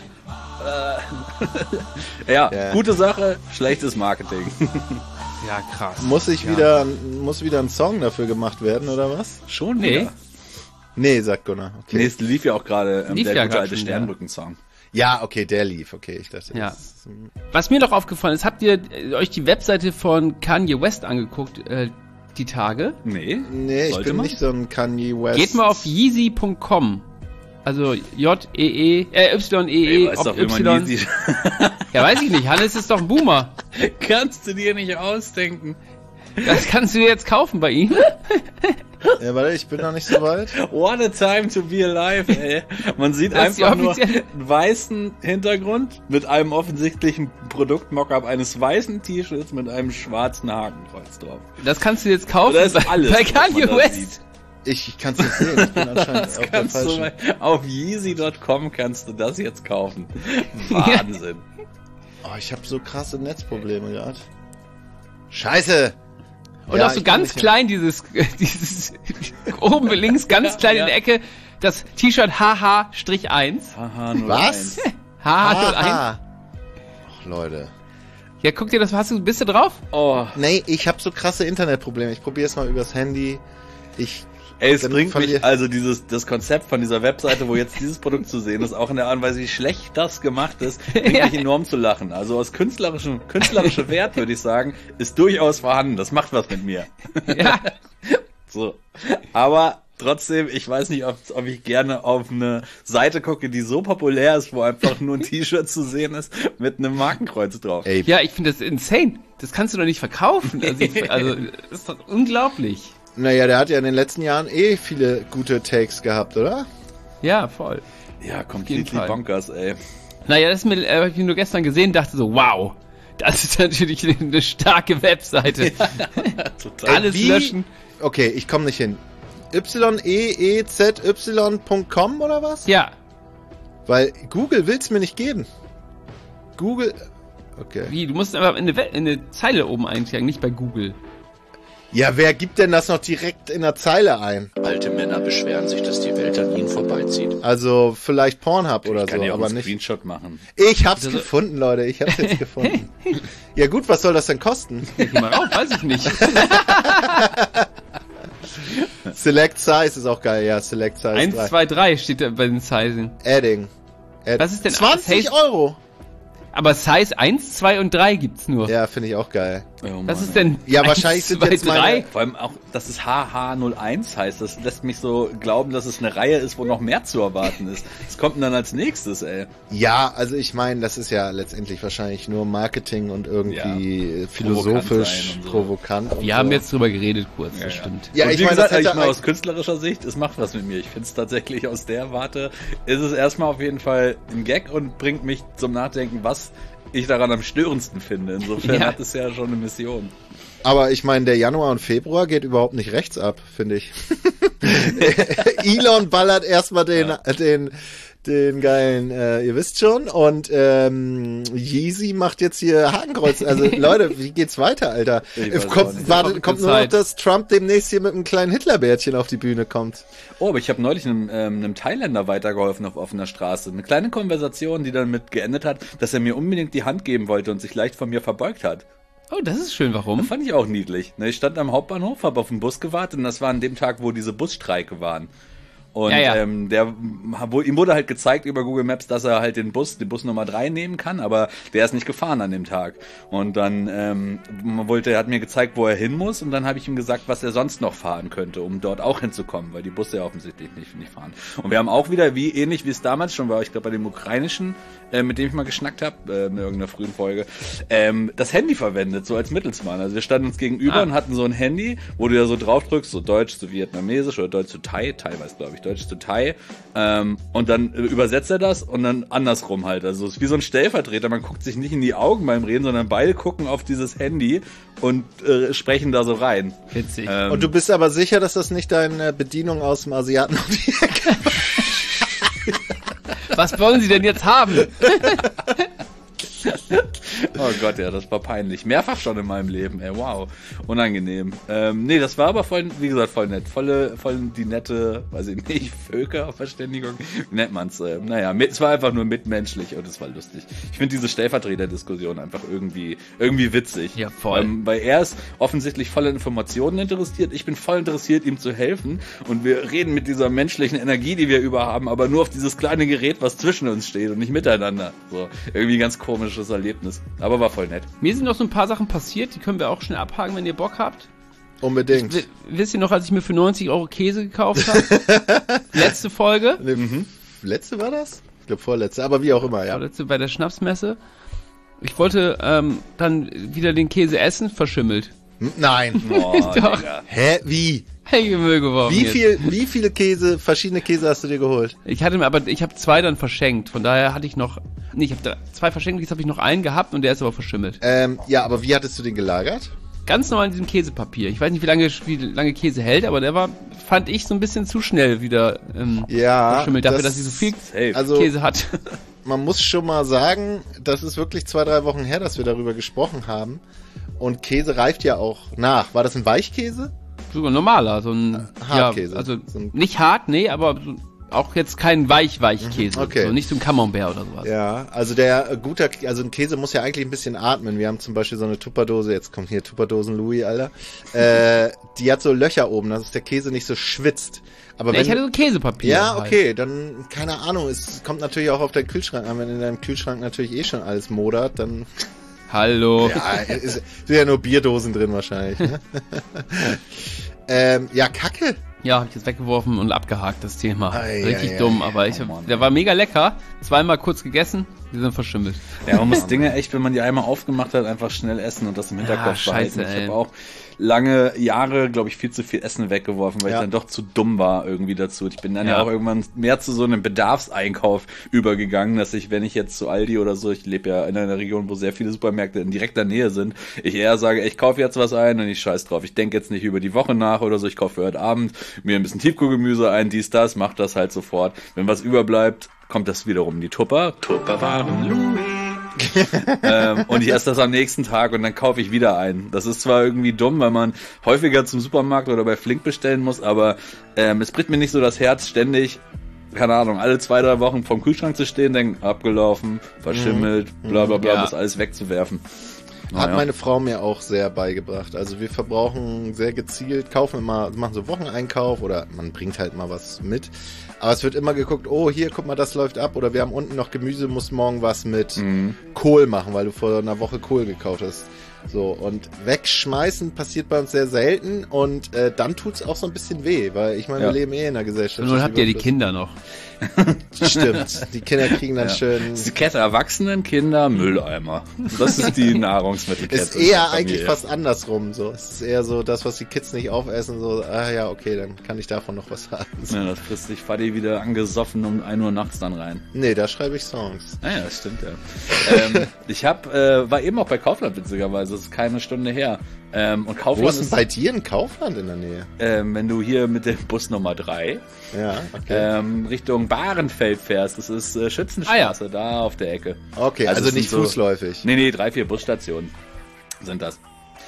Ja, gute Sache, schlechtes Marketing. Ja, krass. Muss wieder ein Song dafür gemacht werden, oder was? Schon Nee. wieder? Nee, sagt Gunnar. Okay. Nee, es lief ja auch gerade Lief der ja gute grad alte schon, Sternbrücken-Song. Ja, okay, der lief. Okay, ich dachte. Ja. Was mir noch aufgefallen ist, habt ihr euch die Webseite von Kanye West angeguckt, die Tage? Nee. Nee, ich Sollte bin man? nicht so ein Kanye West. Geht mal auf yeezy.com. Also YEE, Weiß doch, wie man Y. Yeezy- Ja, weiß ich nicht. Hannes ist doch ein Boomer. Kannst du dir nicht ausdenken. Das kannst du jetzt kaufen bei ihm. Ja, warte, ich bin noch nicht so weit. What a time to be alive, ey. Man sieht Das ist die einfach nur offizielle- einen weißen Hintergrund mit einem offensichtlichen Produktmockup eines weißen T-Shirts mit einem schwarzen Hakenkreuz drauf. Das kannst du jetzt kaufen Das ist alles, bei was Kanye man da West. sieht. Ich kann es nicht sehen. Ich bin anscheinend auf der Kannst du falschen. mal, auf Yeezy.com kannst du das jetzt kaufen. Wahnsinn. Oh, ich habe so krasse Netzprobleme gerade. Scheiße! Und Ja, auch so ich bin ganz nicht- klein dieses oben links ganz klein in der Ecke das T-Shirt HH-1. Haha, nur Was? eins. HH-1. Ach, Leute. Ja, guck dir das, bist du drauf? Oh, Nee, ich habe so krasse Internetprobleme. Ich probiere es mal übers Handy. Ey, es bringt mich, also das Konzept von dieser Webseite, wo jetzt dieses Produkt zu sehen ist, auch in der Art und Weise, wie schlecht das gemacht ist, bringt mich enorm zu lachen. Also aus künstlerischer Wert, würde ich sagen, ist durchaus vorhanden. Das macht was mit mir. Ja. So. Aber trotzdem, ich weiß nicht, ob ich gerne auf eine Seite gucke, die so populär ist, wo einfach nur ein T-Shirt zu sehen ist mit einem Markenkreuz drauf. Ey. Ja, ich finde das insane. Das kannst du doch nicht verkaufen. Also das ist doch unglaublich. Naja, der hat ja in den letzten Jahren viele gute Takes gehabt, oder? Ja, voll. Ja, completely bonkers, ey. Naja, das habe ich nur gestern gesehen, dachte so, wow, das ist natürlich eine starke Webseite. Ja, total. Alles löschen. Okay, ich komme nicht hin. yeezy.com oder was? Ja. Weil Google will's mir nicht geben. Google, okay. Wie, du musst einfach in eine Zeile oben einsteigen, nicht bei Google. Ja, wer gibt denn das noch direkt in der Zeile ein? Alte Männer beschweren sich, dass die Welt an ihnen vorbeizieht. Also vielleicht Pornhub oder kann so, ja auch aber einen nicht. Screenshot machen. Ich hab's gefunden, Leute. Ich hab's jetzt gefunden. Ja gut, was soll das denn kosten? Geh mal rauf, weiß ich nicht. Select Size ist auch geil, ja. Select Size 1, 3. 2, 3 steht da bei den Sizen. Adding. Was ist denn 20 Euro. Aber Size 1, 2 und 3 gibt's nur. Ja, finde ich auch geil. Oh, Was ist denn Ja, 1, wahrscheinlich sind 2, jetzt meine- 3? Vor allem auch, dass es HH01 heißt, das lässt mich so glauben, dass es eine Reihe ist, wo noch mehr zu erwarten ist. Was kommt denn dann als nächstes, ey? Ja, also ich meine, das ist ja letztendlich wahrscheinlich nur Marketing und irgendwie philosophisch sein und so. provokant. Und Wir so. haben jetzt drüber geredet kurz, das stimmt. Ja, und ich wie meine, gesagt, das hätte ich meine, aus eigentlich- künstlerischer Sicht, es macht was mit mir. Ich finde es tatsächlich aus der Warte, ist es erstmal auf jeden Fall ein Gag und bringt mich zum Nachdenken, was ich daran am störendsten finde. Insofern hat es ja schon eine Mission. Aber ich meine, der Januar und Februar geht überhaupt nicht rechts ab, finde ich. Elon ballert erstmal den geilen, ihr wisst schon, und Yeezy macht jetzt hier Hakenkreuz. Also Leute, wie geht's weiter, Alter? Ich weiß auch nicht. Kommt nur noch, dass Trump demnächst hier mit einem kleinen Hitlerbärtchen auf die Bühne kommt. Oh, aber ich habe neulich einem Thailänder weitergeholfen auf offener Straße. Eine kleine Konversation, die dann mit geendet hat, dass er mir unbedingt die Hand geben wollte und sich leicht von mir verbeugt hat. Oh, das ist schön, warum? Das fand ich auch niedlich. Ich stand am Hauptbahnhof, habe auf den Bus gewartet und das war an dem Tag, wo diese Busstreike waren. Und ihm wurde halt gezeigt über Google Maps, dass er halt die Bus Nummer 3 nehmen kann, aber der ist nicht gefahren an dem Tag. Und dann er hat mir gezeigt, wo er hin muss, und dann habe ich ihm gesagt, was er sonst noch fahren könnte, um dort auch hinzukommen, weil die Busse ja offensichtlich nicht fahren. Und wir haben auch wieder, ähnlich wie es damals schon war, ich glaube bei dem ukrainischen, mit dem ich mal geschnackt habe, in irgendeiner frühen Folge, das Handy verwendet, so als Mittelsmann. Also wir standen uns gegenüber und hatten so ein Handy, wo du ja so drauf drückst, so Deutsch zu Vietnamesisch oder Deutsch zu Thai war es, glaube ich, Deutsch zu Thai, und dann übersetzt er das und dann andersrum halt. Also es ist wie so ein Stellvertreter, man guckt sich nicht in die Augen beim Reden, sondern beide gucken auf dieses Handy und sprechen da so rein. Witzig. Und du bist aber sicher, dass das nicht deine Bedienung aus dem Asiaten um die Ecke Was wollen Sie denn jetzt haben? Oh Gott, ja, das war peinlich. Mehrfach schon in meinem Leben, ey, wow. Unangenehm. Nee, das war aber voll, wie gesagt, voll nett. Voll die nette, weiß ich nicht, Völkerverständigung. Wie nennt man's? Naja, es war einfach nur mitmenschlich und es war lustig. Ich finde diese Stellvertreterdiskussion einfach irgendwie witzig. Ja, voll. Weil er ist offensichtlich voll in Informationen interessiert. Ich bin voll interessiert, ihm zu helfen. Und wir reden mit dieser menschlichen Energie, die wir haben, aber nur auf dieses kleine Gerät, was zwischen uns steht und nicht miteinander. So, irgendwie ein ganz komisches Erlebnis. Aber war voll nett. Mir sind noch so ein paar Sachen passiert, die können wir auch schnell abhaken, wenn ihr Bock habt. Unbedingt. Wisst ihr noch, als ich mir für 90 Euro Käse gekauft habe? Letzte Folge. Letzte war das? Ich glaube vorletzte, aber wie auch immer, ja. Letzte bei der Schnapsmesse. Ich wollte dann wieder den Käse essen, verschimmelt. Nein. Oh, Doch. Digga. Hä? Wie? Hey, Müll geworfen. Wie viele verschiedene Käse hast du dir geholt? Ich habe 2 dann verschenkt. Von daher hatte ich noch. Nee, ich habe 2 verschenkt, jetzt habe ich noch einen gehabt und der ist aber verschimmelt. Ja, aber wie hattest du den gelagert? Ganz normal in diesem Käsepapier. Ich weiß nicht, wie lange Käse hält, aber der war, fand ich, so ein bisschen zu schnell wieder verschimmelt, dafür, dass sie so viel Käse hat. Man muss schon mal sagen, das ist wirklich 2-3 Wochen her, dass wir darüber gesprochen haben. Und Käse reift ja auch nach. War das ein Weichkäse? Sogar normaler, so ein Hartkäse. Ja, also So ein- nicht hart, nee, aber so auch jetzt kein Weich-Käse. Okay. So, nicht so ein Camembert oder sowas. Ja, also also ein Käse muss ja eigentlich ein bisschen atmen. Wir haben zum Beispiel so eine Tupperdose, jetzt kommt hier Tupperdosen Louis, Alter. Die hat so Löcher oben, dass der Käse nicht so schwitzt. Aber ich hatte so Käsepapier. Ja, okay, dann, keine Ahnung, es kommt natürlich auch auf deinen Kühlschrank an. Wenn in deinem Kühlschrank natürlich schon alles modert, dann... Hallo. Ja, sind ja nur Bierdosen drin wahrscheinlich. Ne? Ja, Kacke. Ja, hab ich jetzt weggeworfen und abgehakt, das Thema. Richtig ei, dumm, aber der war mega lecker. Zweimal kurz gegessen, die sind verschimmelt. Ja, man muss Dinge echt, wenn man die einmal aufgemacht hat, einfach schnell essen und das im Hinterkopf behalten. Ich habe auch lange Jahre, glaube ich, viel zu viel Essen weggeworfen, weil ich dann doch zu dumm war irgendwie dazu. Ich bin dann ja auch irgendwann mehr zu so einem Bedarfseinkauf übergegangen, dass ich, wenn ich jetzt zu Aldi oder so, ich lebe ja in einer Region, wo sehr viele Supermärkte in direkter Nähe sind, ich eher sage, ich kaufe jetzt was ein und ich scheiß drauf. Ich denke jetzt nicht über die Woche nach oder so, ich kaufe für heute Abend mir ein bisschen Tiefkühlgemüse ein, dies, das, mach das halt sofort. Wenn was überbleibt, kommt das wiederum in die Tupperwaren Louis. Und ich esse das am nächsten Tag und dann kaufe ich wieder ein. Das ist zwar irgendwie dumm, weil man häufiger zum Supermarkt oder bei Flink bestellen muss, aber es bricht mir nicht so das Herz, ständig, keine Ahnung, alle 2-3 Wochen vorm Kühlschrank zu stehen, denken, abgelaufen, verschimmelt, bla bla bla, das alles wegzuwerfen. Hat meine Frau mir auch sehr beigebracht. Also wir verbrauchen sehr gezielt, machen so Wocheneinkauf oder man bringt halt mal was mit. Aber es wird immer geguckt, oh hier, guck mal, das läuft ab. Oder wir haben unten noch Gemüse, musst morgen was mit Kohl machen, weil du vor einer Woche Kohl gekauft hast. So, und wegschmeißen passiert bei uns sehr selten und dann tut's auch so ein bisschen weh, weil ich meine, wir leben in einer Gesellschaft. Und nun habt ihr die Kinder noch. Stimmt, die Kinder kriegen dann schön... Das ist die Kette Erwachsenen, Kinder, Mülleimer. Das ist die Nahrungsmittelkette. Ist eher eigentlich fast andersrum. So. Es ist eher so, das, was die Kids nicht aufessen, so, ja, okay, dann kann ich davon noch was haben. So. Ja, das frisst sich Fadi wieder angesoffen um 1 Uhr nachts dann rein. Nee, da schreibe ich Songs. Ja, das stimmt, ja. Ich war eben auch bei Kaufland, witzigerweise, das ist keine Stunde her. Und Kaufland Wo ist denn bei dir ein Kaufland in der Nähe? Wenn du hier mit dem Bus Nummer 3 Richtung Bahrenfeld fährst, das ist Schützenstraße, da auf der Ecke. Okay, also nicht fußläufig. Nee, 3-4 Busstationen sind das.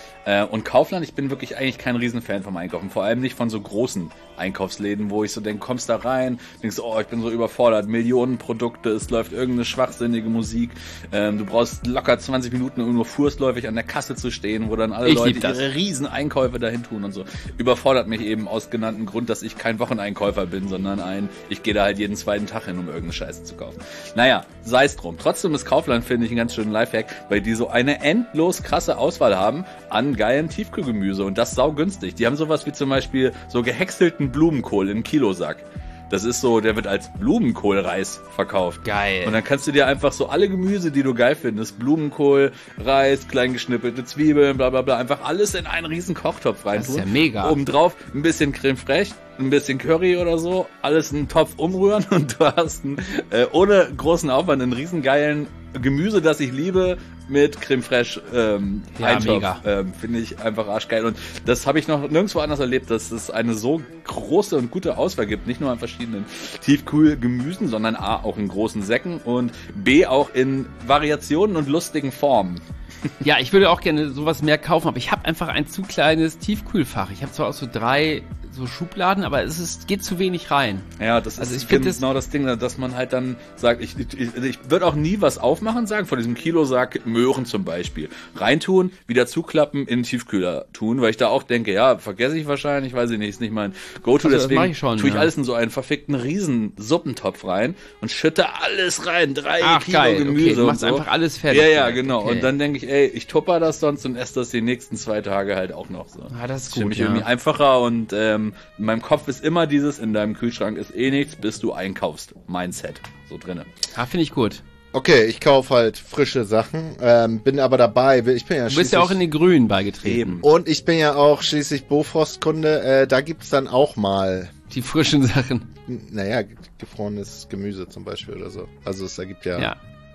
Und Kaufland, ich bin wirklich eigentlich kein Riesenfan vom Einkaufen. Vor allem nicht von so großen Einkaufsläden, wo ich so denke, kommst da rein, denkst, oh, ich bin so überfordert, Millionen Produkte, es läuft irgendeine schwachsinnige Musik. Du brauchst locker 20 Minuten, um nur fußläufig an der Kasse zu stehen, wo dann alle Leute ihre riesen Einkäufe dahin tun und so. Überfordert mich eben aus genanntem Grund, dass ich kein Wocheneinkäufer bin, sondern ich gehe da halt jeden zweiten Tag hin, um irgendeine Scheiße zu kaufen. Naja, sei es drum. Trotzdem ist Kaufland, finde ich, einen ganz schönen Lifehack, weil die so eine endlos krasse Auswahl haben an geilen Tiefkühlgemüse und das saugünstig. Die haben sowas wie zum Beispiel so gehäckselten Blumenkohl in Kilosack. Das ist so, der wird als Blumenkohlreis verkauft. Geil. Und dann kannst du dir einfach so alle Gemüse, die du geil findest, Blumenkohl, Reis, klein geschnippelte Zwiebeln, bla bla bla, einfach alles in einen riesen Kochtopf reintun. Das ist ja mega. Obendrauf ein bisschen Creme fraiche, ein bisschen Curry oder so, alles in einen Topf umrühren und du hast ohne großen Aufwand einen riesen geilen Gemüse, das ich liebe, mit Creme fraiche Eintopf. Finde ich einfach arschgeil. Und das habe ich noch nirgendwo anders erlebt, dass es eine so große und gute Auswahl gibt. Nicht nur an verschiedenen Tiefkühlgemüsen, sondern A, auch in großen Säcken und B, auch in Variationen und lustigen Formen. Ja, ich würde auch gerne sowas mehr kaufen, aber ich habe einfach ein zu kleines Tiefkühlfach. Ich habe zwar auch so 3 so Schubladen, aber geht zu wenig rein. Ja, das ist genau das Ding, dass man halt dann sagt, ich würde auch nie was aufmachen, sagen, von diesem Kilosack Möhren zum Beispiel. Reintun, wieder zuklappen, in den Tiefkühler tun, weil ich da auch denke, ja, vergesse ich wahrscheinlich, weiß ich nicht, ist nicht mein Go-To, also, deswegen tue ich alles in so einen verfickten riesen Suppentopf rein und schütte alles rein, 3 Kilo geil. Gemüse Okay, du machst und so. einfach alles fertig. Ja, genau. Okay. Und dann denke ich, ey, ich tupper das sonst und esse das die nächsten 2 Tage halt auch noch so. Ah, das ist für gut, mich irgendwie einfacher und in meinem Kopf ist immer dieses, in deinem Kühlschrank ist eh nichts, bis du einkaufst. Mindset. So drinne. Ah, finde ich gut. Okay, ich kaufe halt frische Sachen, bin aber dabei. Ich bin ja du bist ja auch in die Grünen beigetreten. Eben. Und ich bin ja auch schließlich Bofrost-Kunde. Da gibt's dann auch mal die frischen Sachen. Naja, gefrorenes Gemüse zum Beispiel oder so. Also es ergibt ja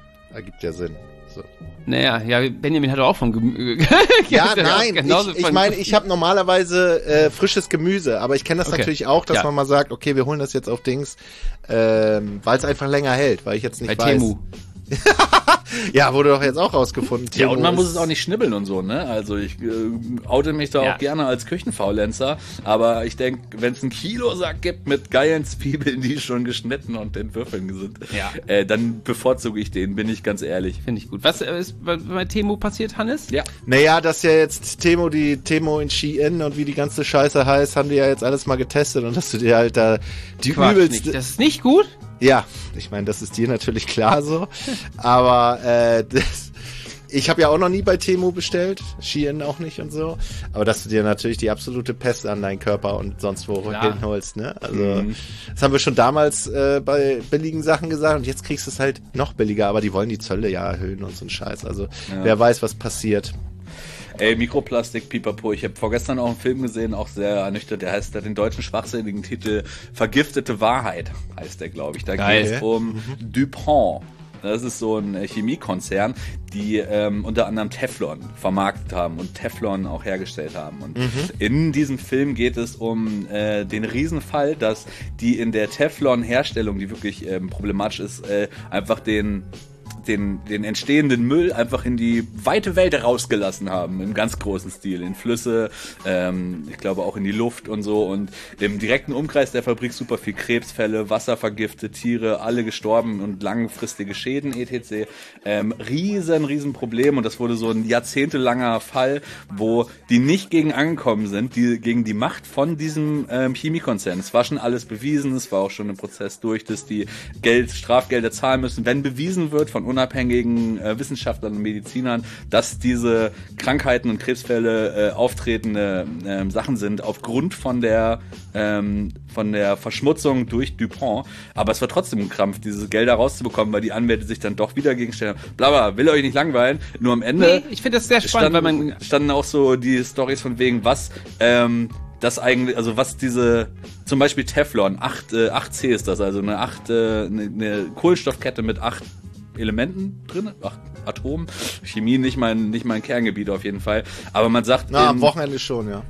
Sinn. So. Naja, ja, Benjamin hat auch von Gemüse. Ja, nein, ich meine, ich habe normalerweise frisches Gemüse, aber ich kenne das natürlich auch, dass man mal sagt, okay, wir holen das jetzt auf Dings, weil es einfach länger hält, weil ich jetzt nicht bei weiß. Temu. Ja, wurde doch jetzt auch rausgefunden. Ja, und man Temo muss es auch nicht schnibbeln und so, ne? Also ich oute mich da auch gerne als Küchenfaulenzer, aber ich denke, wenn es einen Kilosack gibt mit geilen Zwiebeln, die schon geschnitten und in Würfeln sind, dann bevorzuge ich den, bin ich ganz ehrlich. Finde ich gut. Was ist bei Temo passiert, Hannes? Ja. Naja, dass ja jetzt Temo in Shein und wie die ganze Scheiße heißt, haben die ja jetzt alles mal getestet und dass du dir halt da die übelste... Das ist nicht gut? Ja, ich meine, das ist dir natürlich klar so, aber ich habe ja auch noch nie bei Temu bestellt, Shein auch nicht und so, aber dass du dir natürlich die absolute Pest an deinen Körper und sonst wo hinholst, ne? Also das haben wir schon damals bei billigen Sachen gesagt und jetzt kriegst du es halt noch billiger, aber die wollen die Zölle ja erhöhen und so ein Scheiß, also wer weiß, was passiert. Ey, Mikroplastik, pipapo. Ich habe vorgestern auch einen Film gesehen, auch sehr ernüchtert. Der heißt, der hat den deutschen schwachsinnigen Titel Vergiftete Wahrheit, heißt der, glaube ich. Da geht es um DuPont. Das ist so ein Chemiekonzern, die unter anderem Teflon vermarktet haben und Teflon auch hergestellt haben. Und in diesem Film geht es um den Riesenfall, dass die in der Teflon-Herstellung, die wirklich problematisch ist, einfach den entstehenden Müll einfach in die weite Welt rausgelassen haben, im ganz großen Stil, in Flüsse, ich glaube auch in die Luft und so und im direkten Umkreis der Fabrik super viel Krebsfälle, wasservergiftet, Tiere, alle gestorben und langfristige Schäden etc. Riesen Problem und das wurde so ein jahrzehntelanger Fall, wo die nicht gegen angekommen sind, gegen die Macht von diesem Chemiekonzern. Es war schon alles bewiesen, es war auch schon ein Prozess durch, dass die Strafgelder zahlen müssen, wenn bewiesen wird von unabhängigen Wissenschaftlern und Medizinern, dass diese Krankheiten und Krebsfälle auftretende Sachen sind aufgrund von der Verschmutzung durch DuPont. Aber es war trotzdem ein Krampf, diese Gelder rauszubekommen, weil die Anwälte sich dann doch wieder gegenstellen. Blabla, will euch nicht langweilen. Nur am Ende. Nee, ich finde das sehr spannend, standen auch so die Storys von wegen, was das eigentlich, also was diese, zum Beispiel Teflon, 8C ist das, also eine Kohlenstoffkette mit 8 Elementen drin, Atomen, Chemie nicht mein Kerngebiet auf jeden Fall, aber man sagt... am Wochenende schon, ja.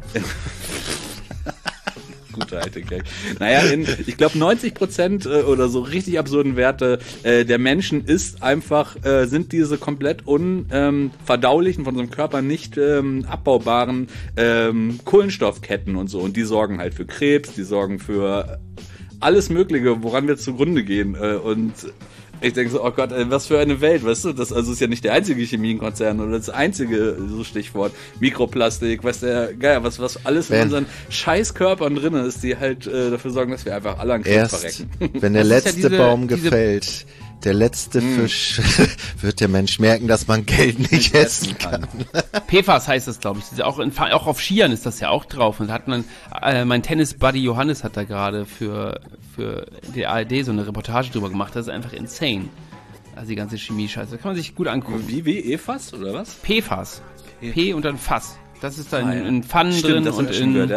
Guter alte Gag. Naja, ich glaube 90% oder so richtig absurden Werte der Menschen sind diese komplett unverdaulichen, von unserem Körper nicht abbaubaren Kohlenstoffketten und so und die sorgen halt für Krebs, die sorgen für alles Mögliche, woran wir zugrunde gehen und ich denke so, oh Gott, was für eine Welt, weißt du? Das ist ja nicht der einzige Chemiekonzern oder das einzige, so Stichwort, Mikroplastik, was alles in unseren Scheißkörpern drin ist, die halt dafür sorgen, dass wir einfach alle an Krebs verrecken. Wenn der letzte Baum gefällt, der letzte Fisch, wird der Mensch merken, dass man Geld nicht essen kann. PFAS heißt das, glaube ich. Auch auf Skiern ist das ja auch drauf. Und hat mein Tennis-Buddy Johannes hat da gerade für die ARD so eine Reportage drüber gemacht. Das ist einfach insane. Also die ganze Chemie-Scheiße. Da kann man sich gut angucken. Wie EFAS oder was? PFAS. P und dann Fass. Das ist da in Pfannen drin und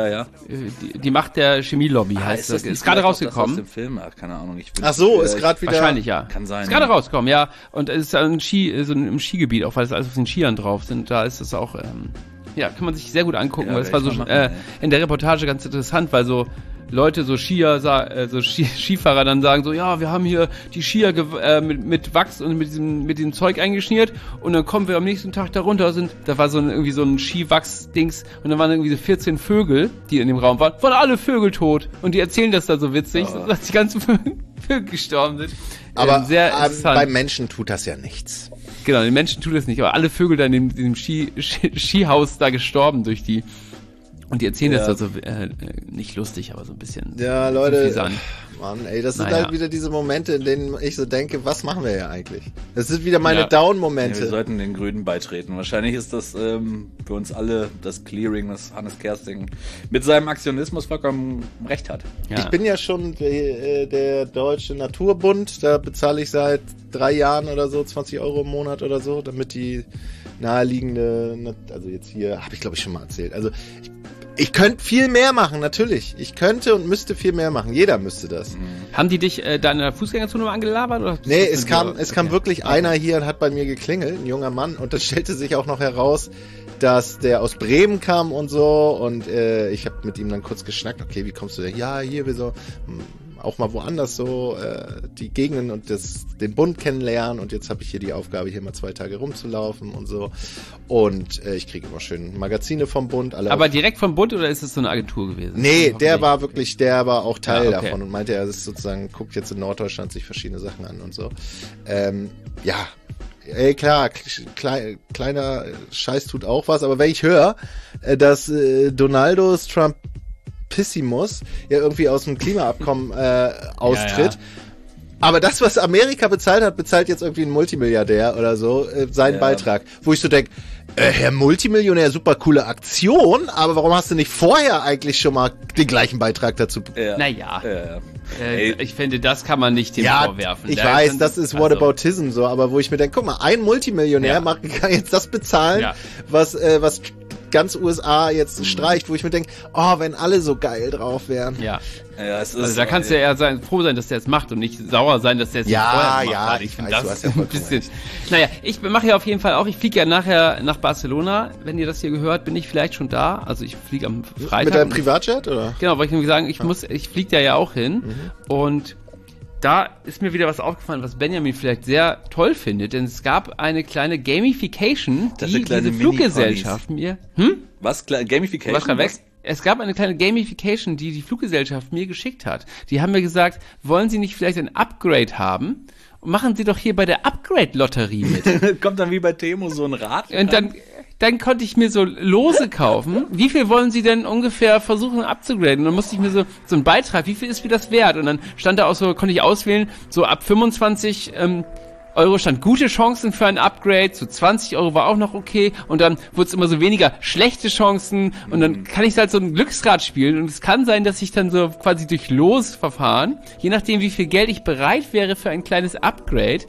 die Macht der Chemielobby heißt das. Ist gerade rausgekommen. Das aus dem Film? Ach, keine Ahnung. Ist gerade wieder... Wahrscheinlich, ja. Kann sein. Ist gerade rausgekommen, ja. Und es ist im Skigebiet, auch weil es alles auf den Skiern drauf sind. Da ist es auch, kann man sich sehr gut angucken. Weil es war so in der Reportage ganz interessant, weil so Leute, so Skifahrer dann sagen so, ja, wir haben hier die Skier mit Wachs und mit dem Zeug eingeschmiert und dann kommen wir am nächsten Tag da runter, da war irgendwie so ein Skiwachs-Dings und dann waren irgendwie so 14 Vögel, die in dem Raum waren alle Vögel tot und die erzählen das da so witzig, dass die ganzen Vögel gestorben sind. Aber beim Menschen tut das ja nichts. Genau, den Menschen tut das nicht, aber alle Vögel da in dem Skihaus da gestorben durch die. Und die erzählen das also nicht lustig, aber so ein bisschen. Ja, Leute, Mann, ey, das sind halt wieder diese Momente, in denen ich so denke, was machen wir ja eigentlich? Das sind wieder meine Down-Momente. Ja, wir sollten den Grünen beitreten. Wahrscheinlich ist das für uns alle das Clearing, das Hannes Kersting mit seinem Aktionismus vollkommen recht hat. Ja. Ich bin ja schon der Deutsche Naturbund, da bezahle ich seit 3 Jahren oder so 20 € im Monat oder so, damit die naheliegende, also jetzt hier, habe ich glaube ich schon mal erzählt, also ich könnte viel mehr machen, natürlich. Ich könnte und müsste viel mehr machen. Jeder müsste das. Haben die dich da in der Fußgängerzone mal angelabert? Oder nee, es kam wirklich einer hier und hat bei mir geklingelt, ein junger Mann. Und das stellte sich auch noch heraus, dass der aus Bremen kam und so. Und ich habe mit ihm dann kurz geschnackt. Okay, wie kommst du denn? Ja, hier, wir so auch mal woanders so die Gegenden und den Bund kennenlernen. Und jetzt habe ich hier die Aufgabe, hier mal 2 Tage rumzulaufen und so. Und ich kriege immer schön Magazine vom Bund. Aber direkt vom Bund oder ist es so eine Agentur gewesen? Nee, der war auch Teil davon und meinte, er ist sozusagen, guckt jetzt in Norddeutschland sich verschiedene Sachen an und so. Klar, kleiner Scheiß tut auch was, aber wenn ich höre, dass Donaldos Trumpissimus ja irgendwie aus dem Klimaabkommen austritt, aber das, was Amerika bezahlt hat, bezahlt jetzt irgendwie ein Multimilliardär oder so seinen Beitrag, wo ich so denke, Herr Multimillionär, super coole Aktion, aber warum hast du nicht vorher eigentlich schon mal den gleichen Beitrag dazu? Ich finde, das kann man nicht dem vorwerfen. Ich weiß, das ist Whataboutism so, aber wo ich mir denke, guck mal, ein Multimillionär kann jetzt das bezahlen, was ganz USA jetzt streicht, wo ich mir denke, wenn alle so geil drauf wären. Ja, es ist da kannst du ja eher froh sein, dass der es macht und nicht sauer sein, dass der es nicht vorher macht. Ich finde das ein bisschen... Naja, ich mache ja auf jeden Fall auch, ich fliege ja nachher nach Barcelona. Wenn ihr das hier gehört, bin ich vielleicht schon da. Also ich fliege am Freitag. Mit deinem Privatjet, oder? Genau, wollte ich nämlich sagen, ich fliege da ja auch hin. Und da ist mir wieder was aufgefallen, was Benjamin vielleicht sehr toll findet, denn es gab eine kleine Gamification, die diese Fluggesellschaft mir... Was? Gamification? Was weg? Es gab eine kleine Gamification, die die Fluggesellschaft mir geschickt hat. Die haben mir gesagt, wollen Sie nicht vielleicht ein Upgrade haben? Und machen Sie doch hier bei der Upgrade-Lotterie mit. Kommt dann wie bei Temo so ein Rad. Und dann konnte ich mir so Lose kaufen. Wie viel wollen Sie denn ungefähr versuchen abzugraden? Und dann musste ich mir so einen Beitrag, wie viel ist mir das wert? Und dann stand da auch so, konnte ich auswählen, so ab 25 Euro stand gute Chancen für ein Upgrade, so 20 Euro war auch noch okay und dann wurde es immer so weniger schlechte Chancen und dann kann ich halt so ein Glücksrad spielen und es kann sein, dass ich dann so quasi durch Losverfahren, je nachdem wie viel Geld ich bereit wäre für ein kleines Upgrade,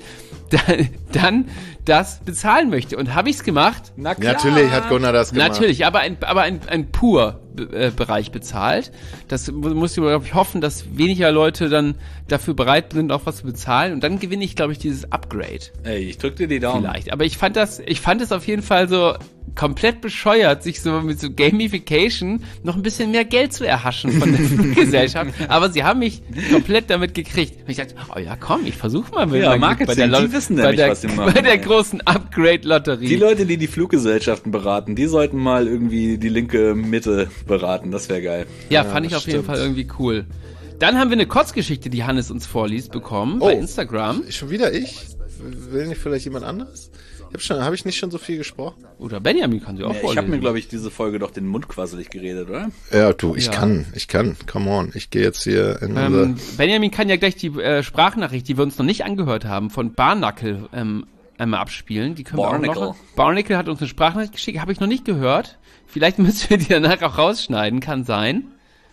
dann das bezahlen möchte. Und habe ich's gemacht? Na klar. Natürlich hat Gunnar das gemacht. Natürlich, aber ein Pur-Bereich bezahlt. Das muss ich, glaube ich, hoffen, dass weniger Leute dann dafür bereit sind, auch was zu bezahlen. Und dann gewinne ich, glaube ich, dieses Upgrade. Ey, ich drück dir die Daumen. Vielleicht. Aber ich fand es auf jeden Fall so komplett bescheuert, sich so mit so Gamification noch ein bisschen mehr Geld zu erhaschen von der Fluggesellschaft. Aber sie haben mich komplett damit gekriegt. Und ich dachte, komm, ich versuche mal mit Marketing, die wissen nämlich, was sie machen. Bei der großen Upgrade-Lotterie. Die Leute, die Fluggesellschaften beraten, die sollten mal irgendwie die linke Mitte beraten. Das wäre geil. Ja, fand ich auf jeden Fall irgendwie cool. Dann haben wir eine Kurzgeschichte, die Hannes uns vorliest, bekommen bei Instagram. Schon wieder ich? Will nicht vielleicht jemand anderes? Habe ich nicht schon so viel gesprochen? Oder Benjamin kann sie auch vorlesen. Ich habe mir, glaube ich, diese Folge doch den Mund quasselig geredet, oder? Ja, ich kann. Come on. Ich gehe jetzt hier in Benjamin kann ja gleich die Sprachnachricht, die wir uns noch nicht angehört haben, von Barnacle einmal abspielen. Die können wir auch noch. Barnacle hat uns eine Sprachnachricht geschickt, habe ich noch nicht gehört. Vielleicht müssen wir die danach auch rausschneiden, kann sein.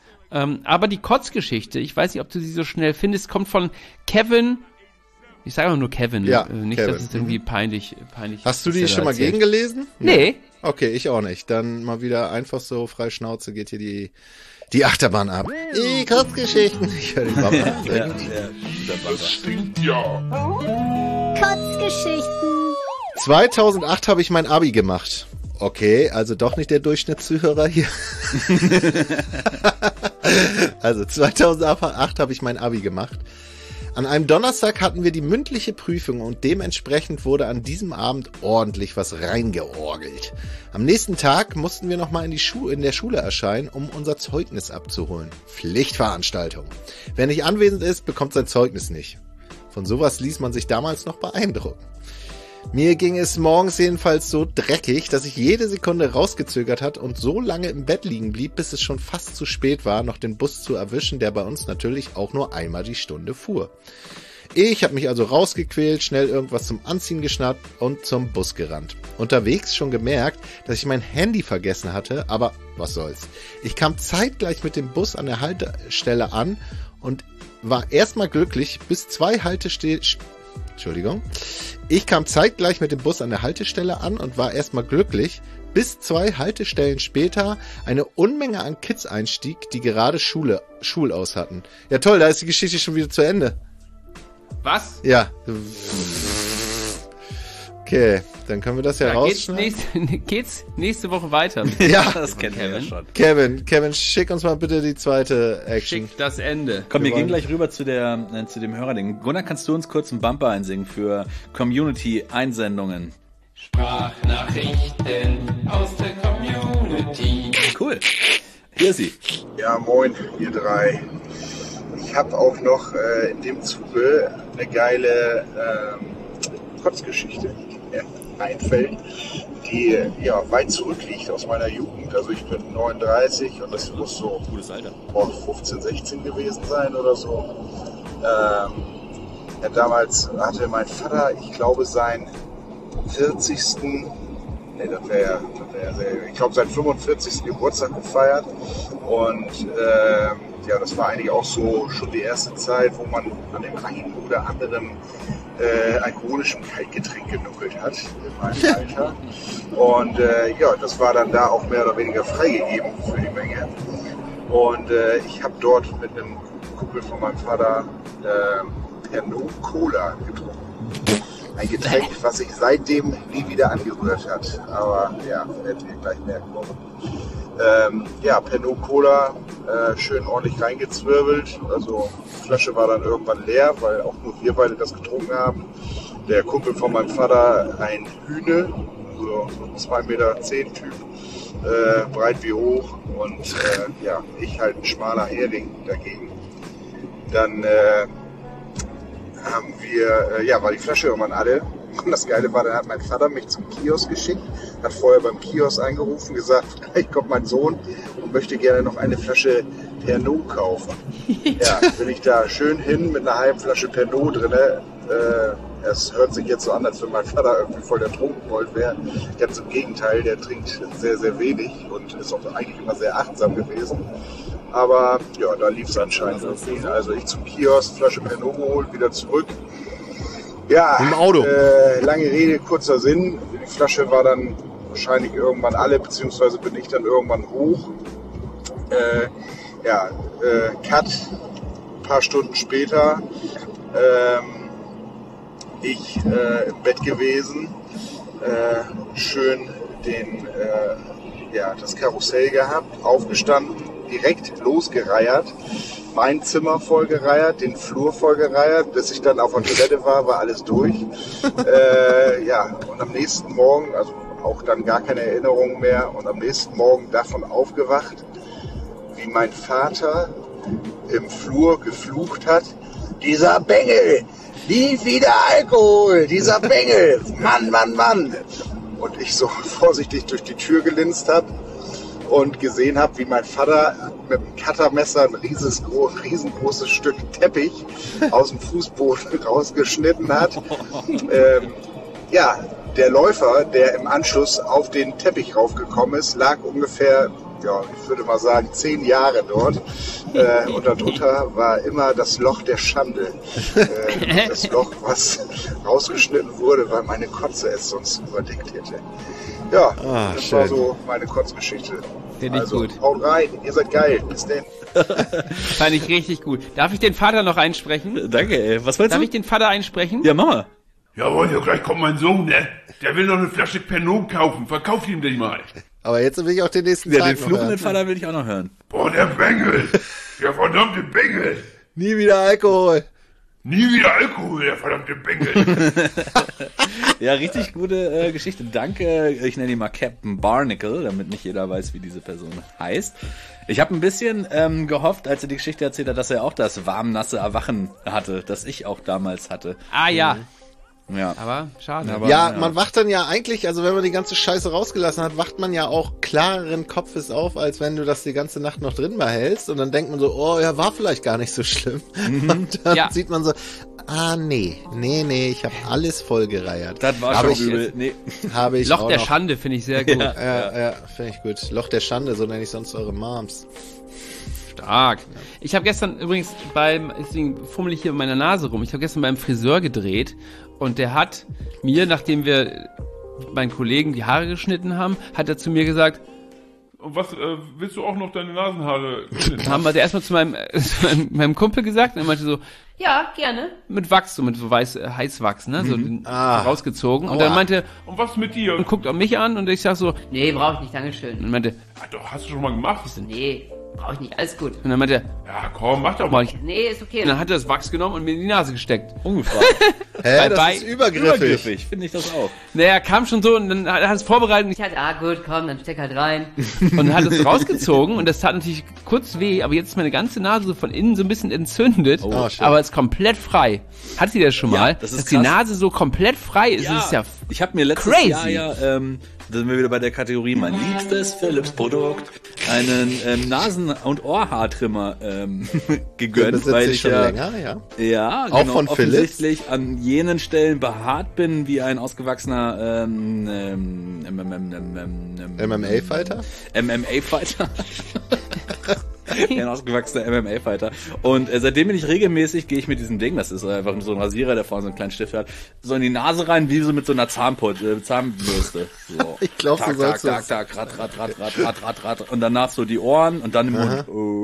Aber die Kotzgeschichte, ich weiß nicht, ob du sie so schnell findest, kommt von Kevin. Ich sage auch nur Kevin, nicht, Kevin. Dass es irgendwie peinlich Hast du die schon mal gegengelesen? Nee. Okay, ich auch nicht. Dann mal wieder einfach so frei Schnauze geht hier die Achterbahn ab. Die Kurzgeschichten. Ich höre den Baba. Das stinkt ja. Kurzgeschichten. 2008 habe ich mein Abi gemacht. Okay, also doch nicht der Durchschnittszuhörer hier. Also 2008 habe ich mein Abi gemacht. An einem Donnerstag hatten wir die mündliche Prüfung und dementsprechend wurde an diesem Abend ordentlich was reingeorgelt. Am nächsten Tag mussten wir nochmal in der Schule erscheinen, um unser Zeugnis abzuholen. Pflichtveranstaltung. Wer nicht anwesend ist, bekommt sein Zeugnis nicht. Von sowas ließ man sich damals noch beeindrucken. Mir ging es morgens jedenfalls so dreckig, dass ich jede Sekunde rausgezögert hat und so lange im Bett liegen blieb, bis es schon fast zu spät war, noch den Bus zu erwischen, der bei uns natürlich auch nur einmal die Stunde fuhr. Ich habe mich also rausgequält, schnell irgendwas zum Anziehen geschnappt und zum Bus gerannt. Unterwegs schon gemerkt, dass ich mein Handy vergessen hatte, aber was soll's. Ich kam zeitgleich mit dem Bus an der Haltestelle an und war erstmal glücklich, bis zwei Haltestellen an und war erstmal glücklich, bis 2 Haltestellen später eine Unmenge an Kids einstieg, die gerade Schulaus hatten. Ja toll, da ist die Geschichte schon wieder zu Ende. Was? Ja. Okay. Dann können wir das ja rausschneiden. Geht's nächste Woche weiter? Ja, das kennen wir ja schon. Kevin, schick uns mal bitte die zweite Action. Schick das Ende. Komm, wir gehen gleich rüber zu dem Hörerding. Gunnar, kannst du uns kurz einen Bumper einsingen für Community-Einsendungen? Sprachnachrichten aus der Community. Cool. Hier ist sie. Ja, moin, ihr drei. Ich habe auch noch in dem Zuge eine geile Kotzgeschichte, die mir einfällt, die ja weit zurückliegt aus meiner Jugend. Also ich bin 39 und das muss so Gutes Alter. 15, 16 gewesen sein oder so. Ja, damals hatte mein Vater, ich glaube, seinen 40. Ich glaube, seinen 45. Geburtstag gefeiert. Und ja, das war eigentlich auch so schon die erste Zeit, wo man an dem einen oder anderen alkoholischen Kaltgetränk genuckelt hat in meinem Alter. Und ja, das war dann da auch mehr oder weniger freigegeben für die Menge. Und ich habe dort mit einem Kumpel von meinem Vater Pernod Cola getrunken. Ein Getränk, was sich seitdem nie wieder angerührt hat. Aber ja, werdet ihr gleich merken, warum. Ja, Pernod Cola schön ordentlich reingezwirbelt. Also die Flasche war dann irgendwann leer, weil auch nur wir beide das getrunken haben. Der Kumpel von meinem Vater, ein Hühne, so 2,10 Meter Typ, breit wie hoch. Und ja, ich halt ein schmaler Hering dagegen. Dann haben wir, ja, war die Flasche irgendwann alle. Und das Geile war, dann hat mein Vater mich zum Kiosk geschickt, hat vorher beim Kiosk eingerufen, gesagt, gleich kommt mein Sohn und möchte gerne noch eine Flasche Pernod kaufen. Ja, bin ich da schön hin mit einer halben Flasche Pernod drin. Es hört sich jetzt so an, als wenn mein Vater irgendwie voll der Trunkenbold wäre. Ganz im Gegenteil, der trinkt sehr, sehr wenig und ist auch eigentlich immer sehr achtsam gewesen. Aber ja, da lief es anscheinend irgendwie. Also ich zum Kiosk, Flasche Pernod geholt, wieder zurück. Ja, im Auto. Lange Rede, kurzer Sinn. Die Flasche war dann wahrscheinlich irgendwann alle, beziehungsweise bin ich dann irgendwann hoch. Cut, ein paar Stunden später. Ich im Bett gewesen, schön das Karussell gehabt, aufgestanden, direkt losgereiert, mein Zimmer vollgereiert, den Flur vollgereiert, bis ich dann auf der Toilette war alles durch. Und am nächsten Morgen, also auch dann gar keine Erinnerungen mehr, und am nächsten Morgen davon aufgewacht, wie mein Vater im Flur geflucht hat: Dieser Bengel, nie wieder Alkohol, dieser Bengel, Mann, Mann, Mann. Und ich so vorsichtig durch die Tür gelinst habe und gesehen habe, wie mein Vater mit dem Cuttermesser ein riesengroßes Stück Teppich aus dem Fußboden rausgeschnitten hat. Der Läufer, der im Anschluss auf den Teppich raufgekommen ist, lag ungefähr, ja, ich würde mal sagen, 10 Jahre dort. Und darunter war immer das Loch der Schande. Das Loch, was rausgeschnitten wurde, weil meine Kotze es sonst überdeckt hätte. Ja, das schön. War so meine Kotzgeschichte. Finde ich gut. Haut rein, ihr seid geil. Bis denn. Fand ich richtig gut. Darf ich den Vater noch einsprechen? Danke, ey. Was meinst du? Darf ich den Vater einsprechen? Ja, Mama. Jawohl, ja, gleich kommt mein Sohn, ne? Der will noch eine Flasche Pernod kaufen. Verkauf ihm den mal. Aber jetzt will ich auch den nächsten Ja, den fluchenden Vater will ich auch noch hören. Boah, der Bengel. Der verdammte Bengel. Nie wieder Alkohol. Nie wieder Alkohol, der verdammte Bengel. Ja, richtig gute Geschichte. Danke. Ich nenne ihn mal Captain Barnacle, damit nicht jeder weiß, wie diese Person heißt. Ich habe ein bisschen gehofft, als er die Geschichte erzählt hat, dass er auch das warm-nasse Erwachen hatte, das ich auch damals hatte. Ah ja. Ja. Aber schade. Aber, ja, man wacht dann ja eigentlich, also wenn man die ganze Scheiße rausgelassen hat, wacht man ja auch klareren Kopfes auf, als wenn du das die ganze Nacht noch drin behältst. Und dann denkt man so, oh ja, war vielleicht gar nicht so schlimm. Und dann sieht man so, nee, ich habe alles vollgereiert. Das war schon übel. Nee. Habe ich Loch auch der noch. Schande finde ich sehr gut. Ja, finde ich gut. Loch der Schande, so nenne ich sonst eure Moms. Stark. Ich habe gestern übrigens deswegen fummel ich hier in meiner Nase rum, ich habe gestern beim Friseur gedreht und der hat mir, nachdem wir meinen Kollegen die Haare geschnitten haben, hat er zu mir gesagt, Und was, willst du auch noch deine Nasenhaare? Haben wir erstmal zu meinem Kumpel gesagt und er meinte so, ja, gerne. Mit Wachs, so mit so Heißwachs, ne? So rausgezogen. Und dann meinte, und was mit dir? Und guckt auch mich an und ich sag so, nee, brauch ich nicht, Dankeschön. Und meinte, doch, hast du schon mal gemacht? Ich so, nee, brauch ich nicht, alles gut. Und dann meinte er, ja, komm, mach doch mal. Nee, ist okay. Und dann hat er das Wachs genommen und mir in die Nase gesteckt. Ungefragt. Hä, das ist übergriffig. Finde ich das auch. Naja, kam schon so und dann hat er es vorbereitet und ich hatte, gut, komm, dann steck halt rein. Und hat es rausgezogen und das tat natürlich kurz weh, aber jetzt ist meine ganze Nase so von innen so ein bisschen entzündet, aber ist komplett frei. Hat sie das schon mal? Das ist dass die Nase so komplett frei ist, ist ja ich habe mir letztes crazy. Jahr da sind wir wieder bei der Kategorie mein liebstes Philips-Produkt, einen Nasen- und Ohrhaartrimmer gegönnt, weil ich schon länger, ja auch genau, von offensichtlich Philips an jenen Stellen behaart bin wie ein ausgewachsener MMA-Fighter? MMA-Fighter. Ein ausgewachsener MMA-Fighter. Und seitdem bin ich regelmäßig, gehe ich mit diesem Ding, das ist einfach so ein Rasierer, der vorne so einen kleinen Stift hat, so in die Nase rein, wie so mit so einer Zahnbürste. So. Ich glaube, du sollst Rat. Und danach so die Ohren und dann im Mund.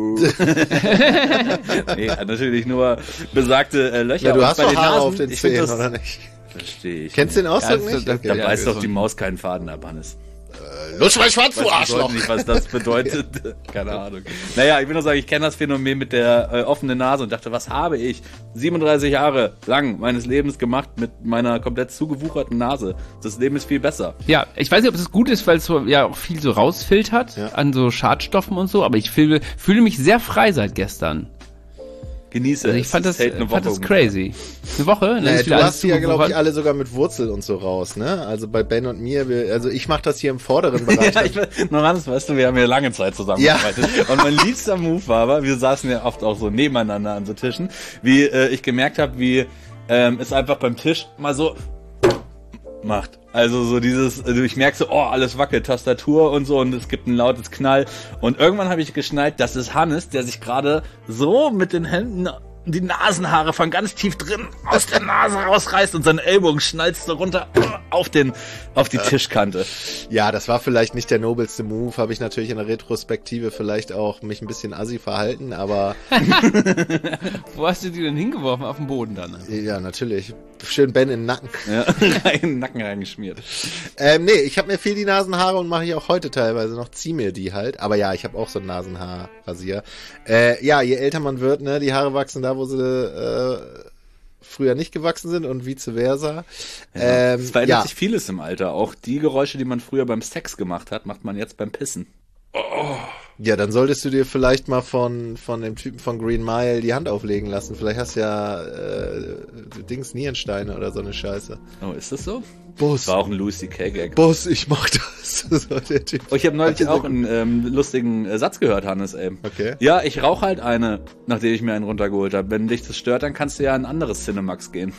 Nee, natürlich nur besagte Löcher. Ja, du hast doch Haare Nasen, auf den Zähnen, oder nicht? Verstehe ich. Kennst du den Ausdruck nicht? Da beißt doch die Maus keinen Faden ab, Hannes. Lutsch mein Schwanz, du Arschloch! Ich weiß nicht, was das bedeutet. Keine Ahnung. Naja, ich will nur sagen, ich kenne das Phänomen mit der offenen Nase und dachte, was habe ich 37 Jahre lang meines Lebens gemacht mit meiner komplett zugewucherten Nase? Das Leben ist viel besser. Ja, ich weiß nicht, ob es gut ist, weil es so, ja auch viel so rausfiltert an so Schadstoffen und so, aber ich fühle mich sehr frei seit gestern. Genieße also ich fand das crazy. Eine Woche? Naja, du hast die ja, glaube ich, alle sogar mit Wurzel und so raus, ne? Also bei Ben und mir, also ich mache das hier im vorderen Bereich. Noranus, weißt du, wir haben ja lange Zeit zusammengearbeitet. Ja. Und mein liebster Move war aber, wir saßen ja oft auch so nebeneinander an so Tischen, wie ich gemerkt habe, wie es einfach beim Tisch mal so macht. Also so ich merke so, alles wackelt, Tastatur und so und es gibt ein lautes Knall. Und irgendwann habe ich geschnallt, das ist Hannes, der sich gerade so mit den Händen die Nasenhaare von ganz tief drin aus der Nase rausreißt und sein Ellbogen schnalzt so runter auf die Tischkante. Ja, das war vielleicht nicht der nobelste Move, habe ich natürlich in der Retrospektive vielleicht auch mich ein bisschen assi verhalten, aber... Wo hast du die denn hingeworfen? Auf den Boden dann? Ja, natürlich. Schön Ben in den Nacken. Ja, in den Nacken reingeschmiert. Nee, ich habe mir viel die Nasenhaare und mache ich auch heute teilweise noch, zieh mir die halt. Aber ja, ich habe auch so einen Nasenhaarrasier. Ja, je älter man wird, ne, die Haare wachsen da, wo sie früher nicht gewachsen sind und vice versa. Ja, es verändert sich vieles im Alter. Auch die Geräusche, die man früher beim Sex gemacht hat, macht man jetzt beim Pissen. Oh. Ja, dann solltest du dir vielleicht mal von dem Typen von Green Mile die Hand auflegen lassen. Vielleicht hast du ja Nierensteine oder so eine Scheiße. Oh, ist das so? Boss. Das war auch ein Louis C.K. Gag. Boss, ich mach das. Das war der Typ. Oh, ich habe neulich auch einen lustigen Satz gehört, Hannes, ey. Okay. Ja, ich rauche halt eine, nachdem ich mir einen runtergeholt habe. Wenn dich das stört, dann kannst du ja in ein anderes Cinemax gehen.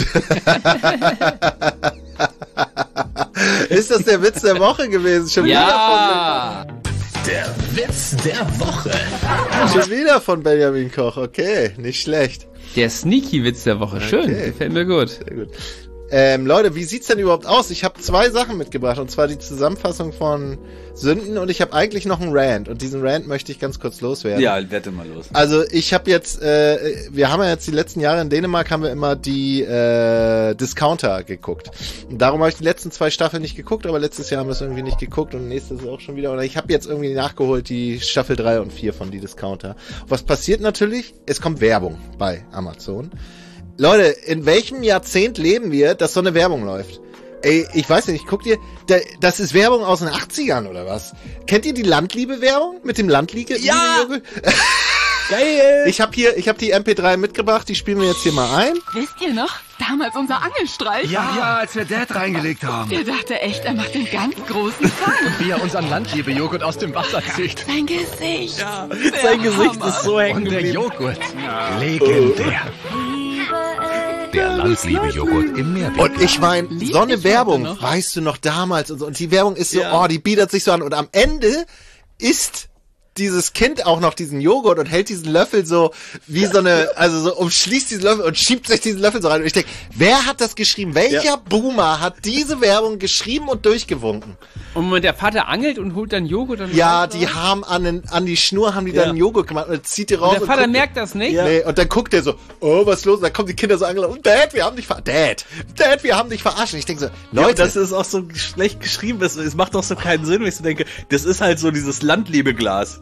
Ist das der Witz der Woche gewesen? Schon wieder von der Witz der Woche. Schon wieder von Benjamin Koch. Okay, nicht schlecht. Der Sneaky-Witz der Woche. Schön, gefällt mir gut. Sehr gut. Leute, wie sieht's denn überhaupt aus? Ich habe 2 Sachen mitgebracht, und zwar die Zusammenfassung von Sünden und ich habe eigentlich noch einen Rant, und diesen Rant möchte ich ganz kurz loswerden. Ja, wette mal los. Also ich habe jetzt, wir haben ja jetzt die letzten Jahre in Dänemark haben wir immer die Discounter geguckt. Und darum habe ich die letzten 2 Staffeln nicht geguckt, aber letztes Jahr haben wir es irgendwie nicht geguckt und nächstes auch schon wieder. Und ich habe jetzt irgendwie nachgeholt die Staffel 3 und 4 von die Discounter. Was passiert natürlich? Es kommt Werbung bei Amazon. Leute, in welchem Jahrzehnt leben wir, dass so eine Werbung läuft? Ey, ich weiß nicht, guck dir, das ist Werbung aus den 80ern oder was? Kennt ihr die Landliebe-Werbung mit dem Landliebe? Ja! Geil! Ich habe die MP3 mitgebracht, die spielen wir jetzt hier mal ein. Wisst ihr noch? Damals unser Angelstreich. Ja, als wir Dad reingelegt haben. Der dachte echt, er macht den ganz großen Fang. Und wie er unseren Landliebe-Joghurt aus dem Wasser zieht. Sein Gesicht. Ja, sein Gesicht ist so hängen geblieben. Und der Joghurt. Legendär. Der Landliebe-Joghurt im Meerwald. Und ich meine, so eine Werbung, weißt du noch damals und so. Und die Werbung ist so, die bietet sich so an. Und am Ende ist dieses Kind auch noch diesen Joghurt und hält diesen Löffel so wie so eine, also so umschließt diesen Löffel und schiebt sich diesen Löffel so rein. Und ich denke, wer hat das geschrieben? Welcher Boomer hat diese Werbung geschrieben und durchgewunken? Und der Vater angelt und holt dann Joghurt. Dann ja, die haben an die Schnur haben die dann Joghurt gemacht und zieht die raus. Und der Vater merkt das nicht? Nee, und dann guckt der so, oh, was ist los? Und dann kommen die Kinder so angelaufen, Dad, wir haben dich verarscht. Und ich denke so, Leute. das ist auch so schlecht geschrieben, es macht doch so keinen Sinn, wenn ich so denke, das ist halt so dieses Landliebeglas,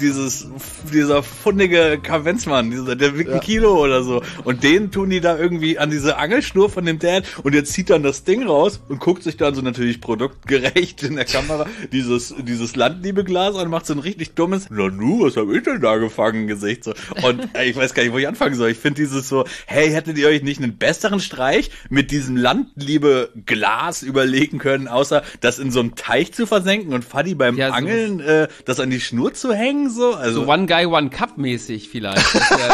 dieser fundige Kavenzmann, der wiegt 1 Kilo oder so. Und den tun die da irgendwie an diese Angelschnur von dem Dad und der zieht dann das Ding raus und guckt sich dann so natürlich produktgerecht in der Kamera dieses Landliebeglas an und macht so ein richtig dummes, na nu, was hab ich denn da gefangen, Gesicht so. Und ich weiß gar nicht, wo ich anfangen soll. Ich finde dieses so, hey, hättet ihr euch nicht einen besseren Streich mit diesem Landliebeglas überlegen können, außer das in so einem Teich zu versenken und Fadi beim Angeln das an die Schnur zu hängen, so? Also so One Guy, One Cup mäßig vielleicht.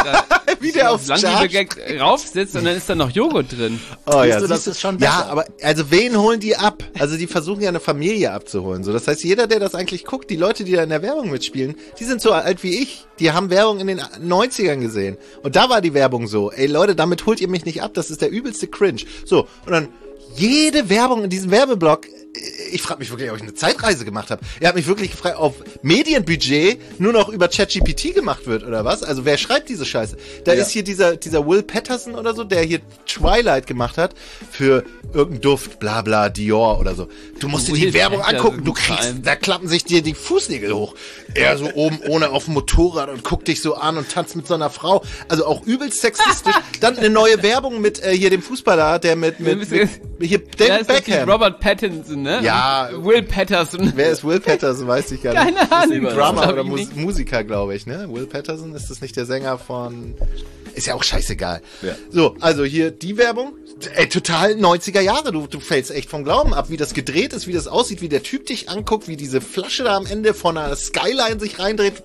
Wie der aufs Landliebe raufsitzt und dann ist da noch Joghurt drin. Oh ja, das ist schon besser. Ja, aber also wen holen die ab? Also die versuchen ja eine Familie abzuholen. So, das heißt, jeder, der das eigentlich guckt, die Leute, die da in der Werbung mitspielen, die sind so alt wie ich. Die haben Werbung in den 90ern gesehen. Und da war die Werbung so, ey Leute, damit holt ihr mich nicht ab, das ist der übelste Cringe. So, und dann jede Werbung in diesem Werbeblock, ich frage mich wirklich, ob ich eine Zeitreise gemacht habe. Er hat mich wirklich gefragt, ob Medienbudget nur noch über ChatGPT gemacht wird oder was? Also wer schreibt diese Scheiße? Da ist hier dieser Will Patterson oder so, der hier Twilight gemacht hat für irgendeinen Duft, bla bla, Dior oder so. Du musst dir die Werbung angucken, du kriegst, da klappen sich dir die Fußnägel hoch. Er so oben ohne auf dem Motorrad und guckt dich so an und tanzt mit so einer Frau. Also auch übelst sexistisch. Dann eine neue Werbung mit hier dem Fußballer, der mit hier David Beckham. Robert Pattinson, ne? Ja. Will Patterson. Wer ist Will Patterson? Weiß ich gar nicht. Keine Ahnung. Ist ein Drummer oder Musiker, glaube ich, ne? Will Patterson, ist das nicht der Sänger von... Ist ja auch scheißegal. Ja. So, also hier die Werbung. Ey, total 90er Jahre. Du fällst echt vom Glauben ab, wie das gedreht ist, wie das aussieht, wie der Typ dich anguckt, wie diese Flasche da am Ende von einer Skyline sich reindreht.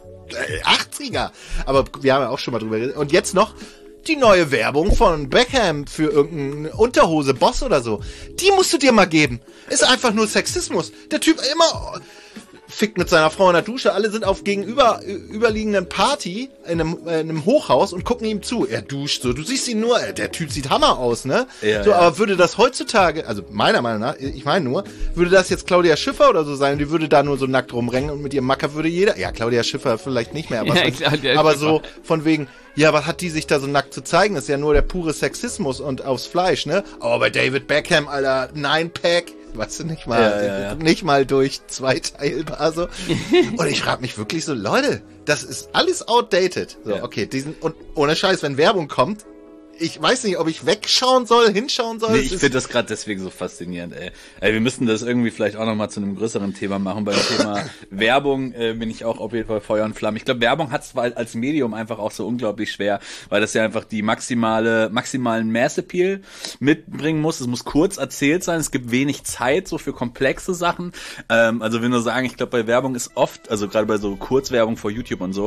80er. Aber wir haben ja auch schon mal drüber geredet. Und jetzt noch die neue Werbung von Beckham für irgendeine Unterhose, Boss oder so. Die musst du dir mal geben. Ist einfach nur Sexismus. Der Typ immer fickt mit seiner Frau in der Dusche. Alle sind auf gegenüberliegenden Party in einem Hochhaus und gucken ihm zu. Er duscht so. Du siehst ihn nur. Der Typ sieht Hammer aus, ne? Ja, so, ja. Aber würde das heutzutage, also meiner Meinung nach, ich meine nur, würde das jetzt Claudia Schiffer oder so sein, die würde da nur so nackt rumrennen und mit ihrem Macker würde jeder, ja, Claudia Schiffer vielleicht nicht mehr, aber, aber so von wegen, ja, was hat die sich da so nackt zu zeigen? Das ist ja nur der pure Sexismus und aufs Fleisch, ne? Aber bei David Beckham, Alter, 9-Pack, weißt du, nicht mal, nicht mal durch 2 teilbar so. Und ich frage mich wirklich so, Leute, das ist alles outdated. So, okay, und ohne Scheiß, wenn Werbung kommt, ich weiß nicht, ob ich wegschauen soll, hinschauen soll. Nee, ich finde das gerade deswegen so faszinierend, ey. Wir müssen das irgendwie vielleicht auch nochmal zu einem größeren Thema machen. Beim Thema Werbung bin ich auch auf jeden Fall Feuer und Flamme. Ich glaube, Werbung hat es als Medium einfach auch so unglaublich schwer, weil das ja einfach die maximalen Mass-Appeal mitbringen muss. Es muss kurz erzählt sein, es gibt wenig Zeit so für komplexe Sachen. Also wenn wir sagen, ich glaube, bei Werbung ist oft, also gerade bei so Kurzwerbung vor YouTube und so,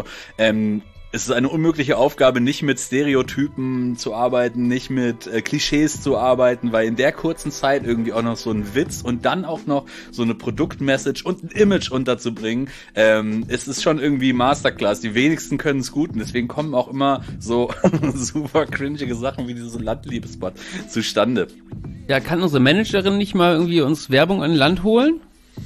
es ist eine unmögliche Aufgabe, nicht mit Stereotypen zu arbeiten, nicht mit Klischees zu arbeiten, weil in der kurzen Zeit irgendwie auch noch so ein Witz und dann auch noch so eine Produktmessage und ein Image unterzubringen, es ist schon irgendwie Masterclass. Die wenigsten können es gut und deswegen kommen auch immer so super cringige Sachen wie diese Landliebespot zustande. Ja, kann unsere Managerin nicht mal irgendwie uns Werbung an Land holen?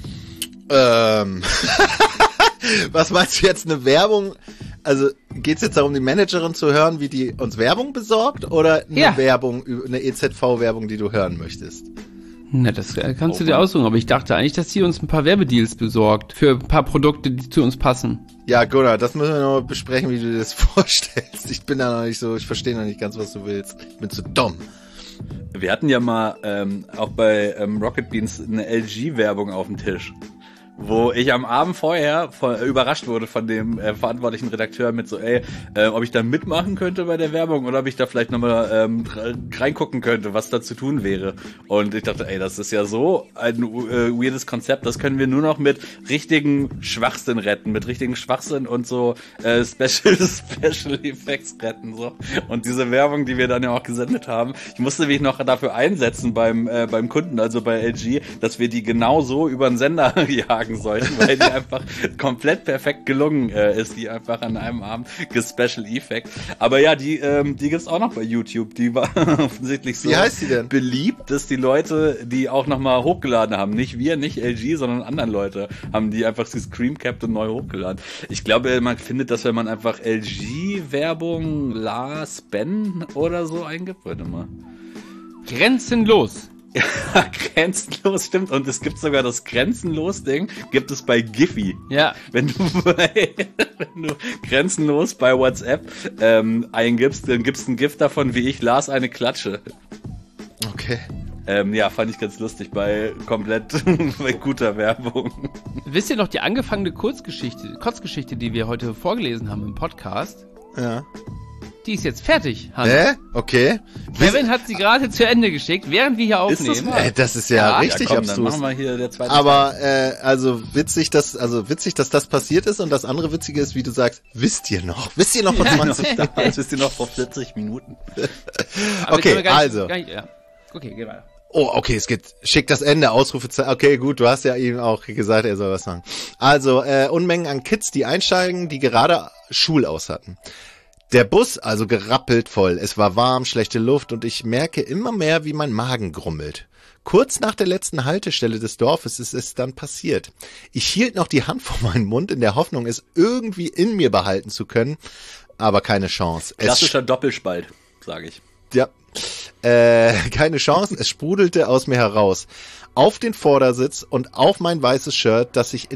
Was meinst du jetzt, eine Werbung? Also geht's jetzt darum, die Managerin zu hören, wie die uns Werbung besorgt, oder eine Werbung, eine EZV-Werbung, die du hören möchtest? Na, das kannst du dir aussuchen, aber ich dachte eigentlich, dass sie uns ein paar Werbedeals besorgt für ein paar Produkte, die zu uns passen. Ja, Gunnar, das müssen wir noch besprechen, wie du dir das vorstellst. Ich bin da noch nicht so, ich verstehe noch nicht ganz, was du willst. Ich bin zu dumm. Wir hatten ja mal auch bei Rocket Beans eine LG-Werbung auf dem Tisch, wo ich am Abend vorher überrascht wurde von dem verantwortlichen Redakteur mit so, ob ich da mitmachen könnte bei der Werbung oder ob ich da vielleicht nochmal reingucken könnte, was da zu tun wäre. Und ich dachte, das ist ja so ein weirdes Konzept, das können wir nur noch mit richtigen Schwachsinn retten, mit richtigen Schwachsinn und so Special Effects retten. So. Und diese Werbung, die wir dann ja auch gesendet haben, ich musste mich noch dafür einsetzen beim Kunden, also bei LG, dass wir die genau so über den Sender jagen sagen sollten, weil die einfach komplett perfekt gelungen ist, die einfach an einem Abend Special Effect. Aber ja, die gibt's auch noch bei YouTube. Die war offensichtlich so Wie heißt die denn? beliebt, dass die Leute die auch nochmal hochgeladen haben. Nicht wir, nicht LG, sondern anderen Leute haben die einfach gescreencapped und neu hochgeladen. Ich glaube, man findet das, wenn man einfach LG-Werbung Lars Ben oder so eingibt. Warte mal. Grenzenlos. Ja, grenzenlos, stimmt. Und es gibt sogar das Grenzenlos-Ding, gibt es bei Giphy. Ja. Wenn du grenzenlos bei WhatsApp eingibst, dann gibt's ein GIF davon, wie ich Lars eine klatsche. Okay. Ja, fand ich ganz lustig bei guter Werbung. Wisst ihr noch die angefangene Kurzgeschichte, die wir heute vorgelesen haben im Podcast? Ja. Die ist jetzt fertig, Hans. Okay. Kevin hat sie gerade zu Ende geschickt, während wir hier aufnehmen. Das ist ja richtig abstrus. Dann machen wir hier der zweite Aber also witzig, dass das passiert ist, und das andere Witzige ist, wie du sagst, wisst ihr noch vor 20 Tagen? Wisst ihr noch vor 40 Minuten? Okay, also. Okay, geh weiter. Oh, okay, es geht, schick das Ende, Ausrufezeichen. Okay, gut, du hast ja ihm auch gesagt, er soll was sagen. Also, Unmengen an Kids, die einsteigen, die gerade Schulaus hatten. Der Bus also gerappelt voll. Es war warm, schlechte Luft und ich merke immer mehr, wie mein Magen grummelt. Kurz nach der letzten Haltestelle des Dorfes ist es dann passiert. Ich hielt noch die Hand vor meinen Mund in der Hoffnung, es irgendwie in mir behalten zu können, aber keine Chance. Klassischer Doppelspalt, sage ich. Ja, keine Chance. Es sprudelte aus mir heraus. Auf den Vordersitz und auf mein weißes Shirt,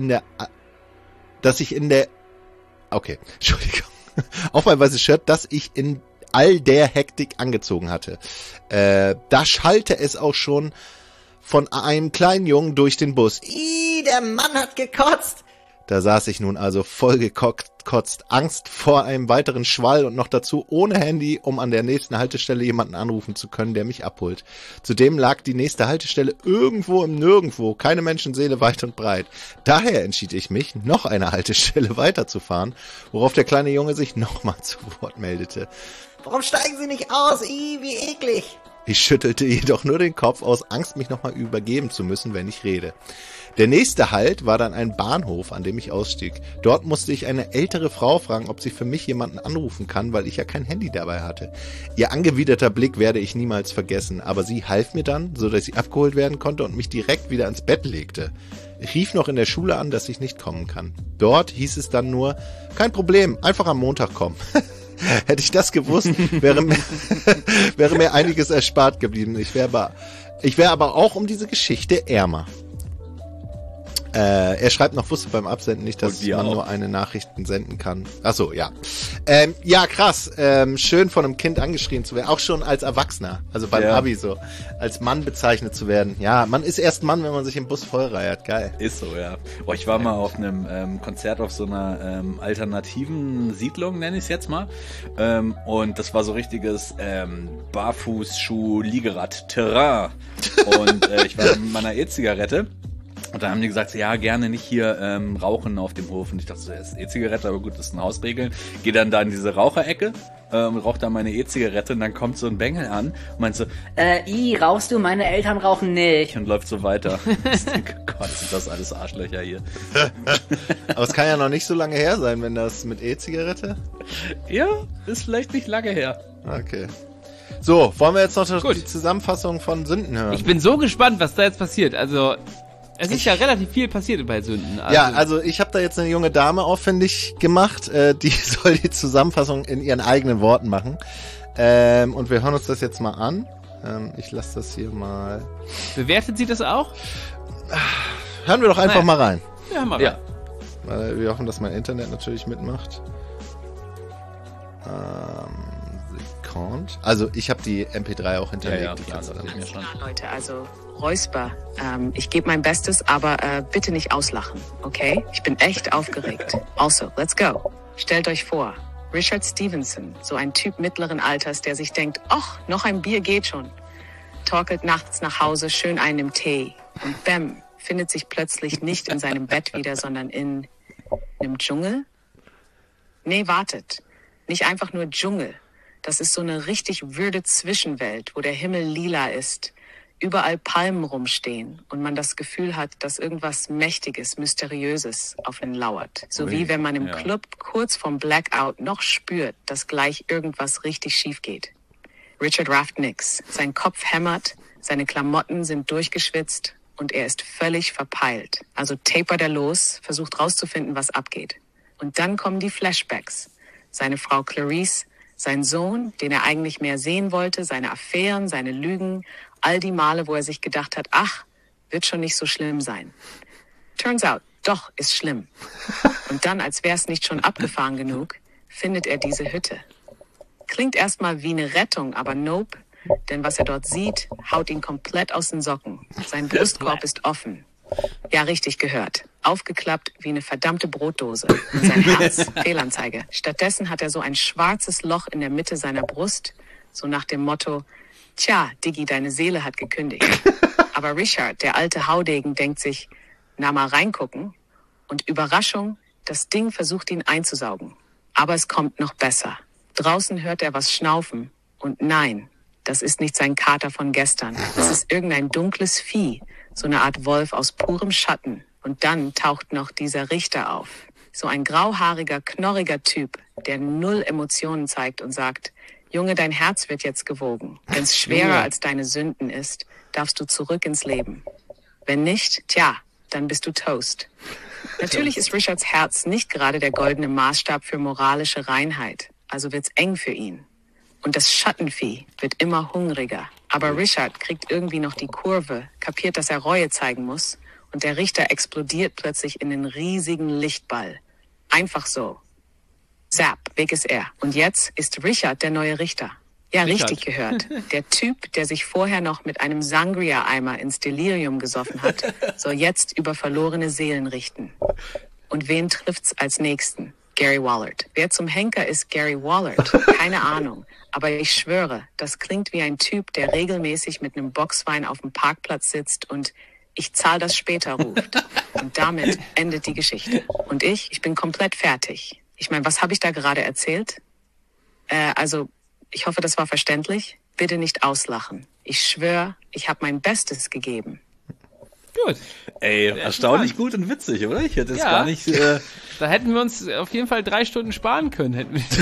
okay, Entschuldigung. Auf mein weißes Shirt, das ich in all der Hektik angezogen hatte. Da schallte es auch schon von einem kleinen Jungen durch den Bus. Der Mann hat gekotzt. Da saß ich nun also voll gekotzt, Angst vor einem weiteren Schwall und noch dazu ohne Handy, um an der nächsten Haltestelle jemanden anrufen zu können, der mich abholt. Zudem lag die nächste Haltestelle irgendwo im Nirgendwo, keine Menschenseele weit und breit. Daher entschied ich mich, noch eine Haltestelle weiterzufahren, worauf der kleine Junge sich nochmal zu Wort meldete. Warum steigen Sie nicht aus? Wie eklig. Ich schüttelte jedoch nur den Kopf aus Angst, mich nochmal übergeben zu müssen, wenn ich rede. Der nächste Halt war dann ein Bahnhof, an dem ich ausstieg. Dort musste ich eine ältere Frau fragen, ob sie für mich jemanden anrufen kann, weil ich ja kein Handy dabei hatte. Ihr angewiderter Blick werde ich niemals vergessen, aber sie half mir dann, so dass ich abgeholt werden konnte und mich direkt wieder ans Bett legte. Ich rief noch in der Schule an, dass ich nicht kommen kann. Dort hieß es dann nur, kein Problem, einfach am Montag kommen. Hätte ich das gewusst, wäre mir einiges erspart geblieben. Ich wäre aber auch um diese Geschichte ärmer. Er schreibt noch, wusste beim Absenden nicht, dass man nur eine Nachricht senden kann. Ach so, ja. Ja, krass. Schön von einem Kind angeschrien zu werden. Auch schon als Erwachsener. Also beim Abi so. Als Mann bezeichnet zu werden. Ja, man ist erst Mann, wenn man sich im Bus vollreiert. Geil. Ist so, ja. Oh, ich war mal auf einem Konzert auf so einer alternativen Siedlung, nenne ich es jetzt mal. Und das war so richtiges Barfußschuh-Liegerad-Terrain. Und ich war mit meiner E-Zigarette. Und dann haben die gesagt, ja, gerne nicht hier rauchen auf dem Hof. Und ich dachte so, das ist E-Zigarette, aber gut, das sind Hausregeln. Geh dann da in diese Raucherecke und rauch da meine E-Zigarette. Und dann kommt so ein Bengel an und meint so, rauchst du? Meine Eltern rauchen nicht. Und läuft so weiter. Ich denke, Gott, sind das alles Arschlöcher hier. Aber es kann ja noch nicht so lange her sein, wenn das mit E-Zigarette? Ja, ist vielleicht nicht lange her. Okay. So, wollen wir jetzt noch die Zusammenfassung von Sünden hören? Ich bin so gespannt, was da jetzt passiert. Also... Es ist ja relativ viel passiert bei Sünden. Also ich habe da jetzt eine junge Dame aufwendig gemacht, die soll die Zusammenfassung in ihren eigenen Worten machen. Und wir hören uns das jetzt mal an. Ich lasse das hier mal... Bewertet sie das auch? Hören wir doch einfach mal rein. Ja, mal rein. Ja. Weil wir hoffen, dass mein Internet natürlich mitmacht. Also ich habe die MP3 auch hinterlegt. Ja, klar, Leute, also Räusper, ich gebe mein Bestes, aber bitte nicht auslachen, okay? Ich bin echt aufgeregt. Also, let's go. Stellt euch vor, Richard Stevenson, so ein Typ mittleren Alters, der sich denkt, ach, noch ein Bier geht schon. Torkelt nachts nach Hause, schön einen im Tee. Und bäm, findet sich plötzlich nicht in seinem Bett wieder, sondern in einem Dschungel? Nee, wartet. Nicht einfach nur Dschungel. Das ist so eine richtig würde Zwischenwelt, wo der Himmel lila ist. überall Palmen rumstehen und man das Gefühl hat, dass irgendwas Mächtiges, Mysteriöses auf ihn lauert. So wie wenn man im Club kurz vorm Blackout noch spürt, dass gleich irgendwas richtig schief geht. Richard rafft nix. Sein Kopf hämmert, seine Klamotten sind durchgeschwitzt und er ist völlig verpeilt. Also tapert er los, versucht rauszufinden, was abgeht. Und dann kommen die Flashbacks. Seine Frau Clarice, sein Sohn, den er eigentlich mehr sehen wollte, seine Affären, seine Lügen, all die Male, wo er sich gedacht hat, ach, wird schon nicht so schlimm sein. Turns out, doch, ist schlimm. Und dann, als wäre es nicht schon abgefahren genug, findet er diese Hütte. Klingt erstmal wie eine Rettung, aber nope, denn was er dort sieht, haut ihn komplett aus den Socken. Sein Brustkorb ist offen. Ja, richtig gehört. Aufgeklappt wie eine verdammte Brotdose. Und sein Herz, Fehlanzeige. Stattdessen hat er so ein schwarzes Loch in der Mitte seiner Brust, so nach dem Motto, tja, Diggi, deine Seele hat gekündigt. Aber Richard, der alte Haudegen, denkt sich, na mal reingucken. Und Überraschung, das Ding versucht ihn einzusaugen. Aber es kommt noch besser. Draußen hört er was schnaufen. Und nein, das ist nicht sein Kater von gestern. Es ist irgendein dunkles Vieh, so eine Art Wolf aus purem Schatten. Und dann taucht noch dieser Richter auf. So ein grauhaariger, knorriger Typ, der null Emotionen zeigt und sagt, Junge, dein Herz wird jetzt gewogen. Wenn es schwerer als deine Sünden ist, darfst du zurück ins Leben. Wenn nicht, tja, dann bist du Toast. Natürlich ist Richards Herz nicht gerade der goldene Maßstab für moralische Reinheit. Also wird's eng für ihn. Und das Schattenvieh wird immer hungriger. Aber Richard kriegt irgendwie noch die Kurve, kapiert, dass er Reue zeigen muss. Und der Richter explodiert plötzlich in den riesigen Lichtball. Einfach so. Zap, weg ist er. Und jetzt ist Richard der neue Richter. Ja, Richard. Richtig gehört. Der Typ, der sich vorher noch mit einem Sangria-Eimer ins Delirium gesoffen hat, soll jetzt über verlorene Seelen richten. Und wen trifft's als Nächsten? Gary Wallard. Wer zum Henker ist Gary Wallard? Keine Ahnung. Aber ich schwöre, das klingt wie ein Typ, der regelmäßig mit einem Boxwein auf dem Parkplatz sitzt und ich zahl das später ruft. Und damit endet die Geschichte. Und ich bin komplett fertig. Ich meine, was habe ich da gerade erzählt? Also, ich hoffe, das war verständlich. Bitte nicht auslachen. Ich schwöre, ich habe mein Bestes gegeben. Gut. Ey, erstaunlich gut und witzig, oder? Ich hätte es gar nicht... Da hätten wir uns auf jeden Fall 3 Stunden sparen können. Hätten wir.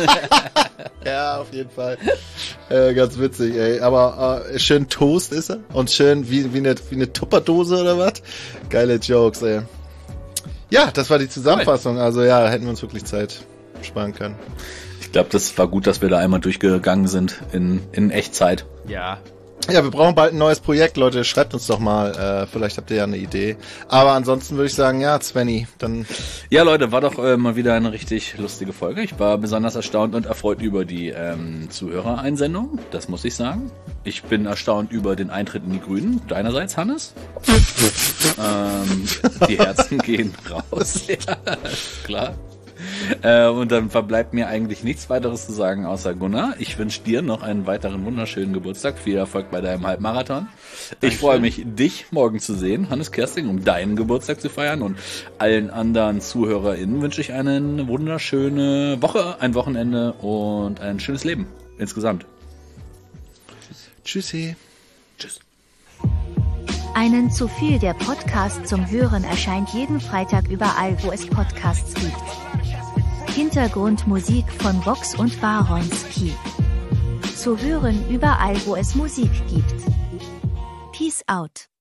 Ja, auf jeden Fall. Ganz witzig, ey. Aber schön Toast ist er. Und schön wie eine Tupperdose oder was? Geile Jokes, ey. Ja, das war die Zusammenfassung. Also ja, hätten wir uns wirklich Zeit sparen können. Ich glaube, das war gut, dass wir da einmal durchgegangen sind in Echtzeit. Ja. Ja, wir brauchen bald ein neues Projekt, Leute. Schreibt uns doch mal. Vielleicht habt ihr ja eine Idee. Aber ansonsten würde ich sagen, ja, Svenny, dann... Ja, Leute, war doch mal wieder eine richtig lustige Folge. Ich war besonders erstaunt und erfreut über die Zuhörereinsendung. Das muss ich sagen. Ich bin erstaunt über den Eintritt in die Grünen. Deinerseits, Hannes? Die Herzen gehen raus. Ja, klar. Und dann verbleibt mir eigentlich nichts weiteres zu sagen, außer Gunnar. Ich wünsche dir noch einen weiteren wunderschönen Geburtstag. Viel Erfolg bei deinem Halbmarathon. Ich freue mich, dich morgen zu sehen, Hannes Kersting, um deinen Geburtstag zu feiern. Und allen anderen ZuhörerInnen wünsche ich eine wunderschöne Woche, ein Wochenende und ein schönes Leben insgesamt. Tschüssi. Tschüss. Einen zu viel, der Podcast zum Hören erscheint jeden Freitag überall, wo es Podcasts gibt. Hintergrundmusik von Vox und Baronski. Zu hören überall, wo es Musik gibt. Peace out.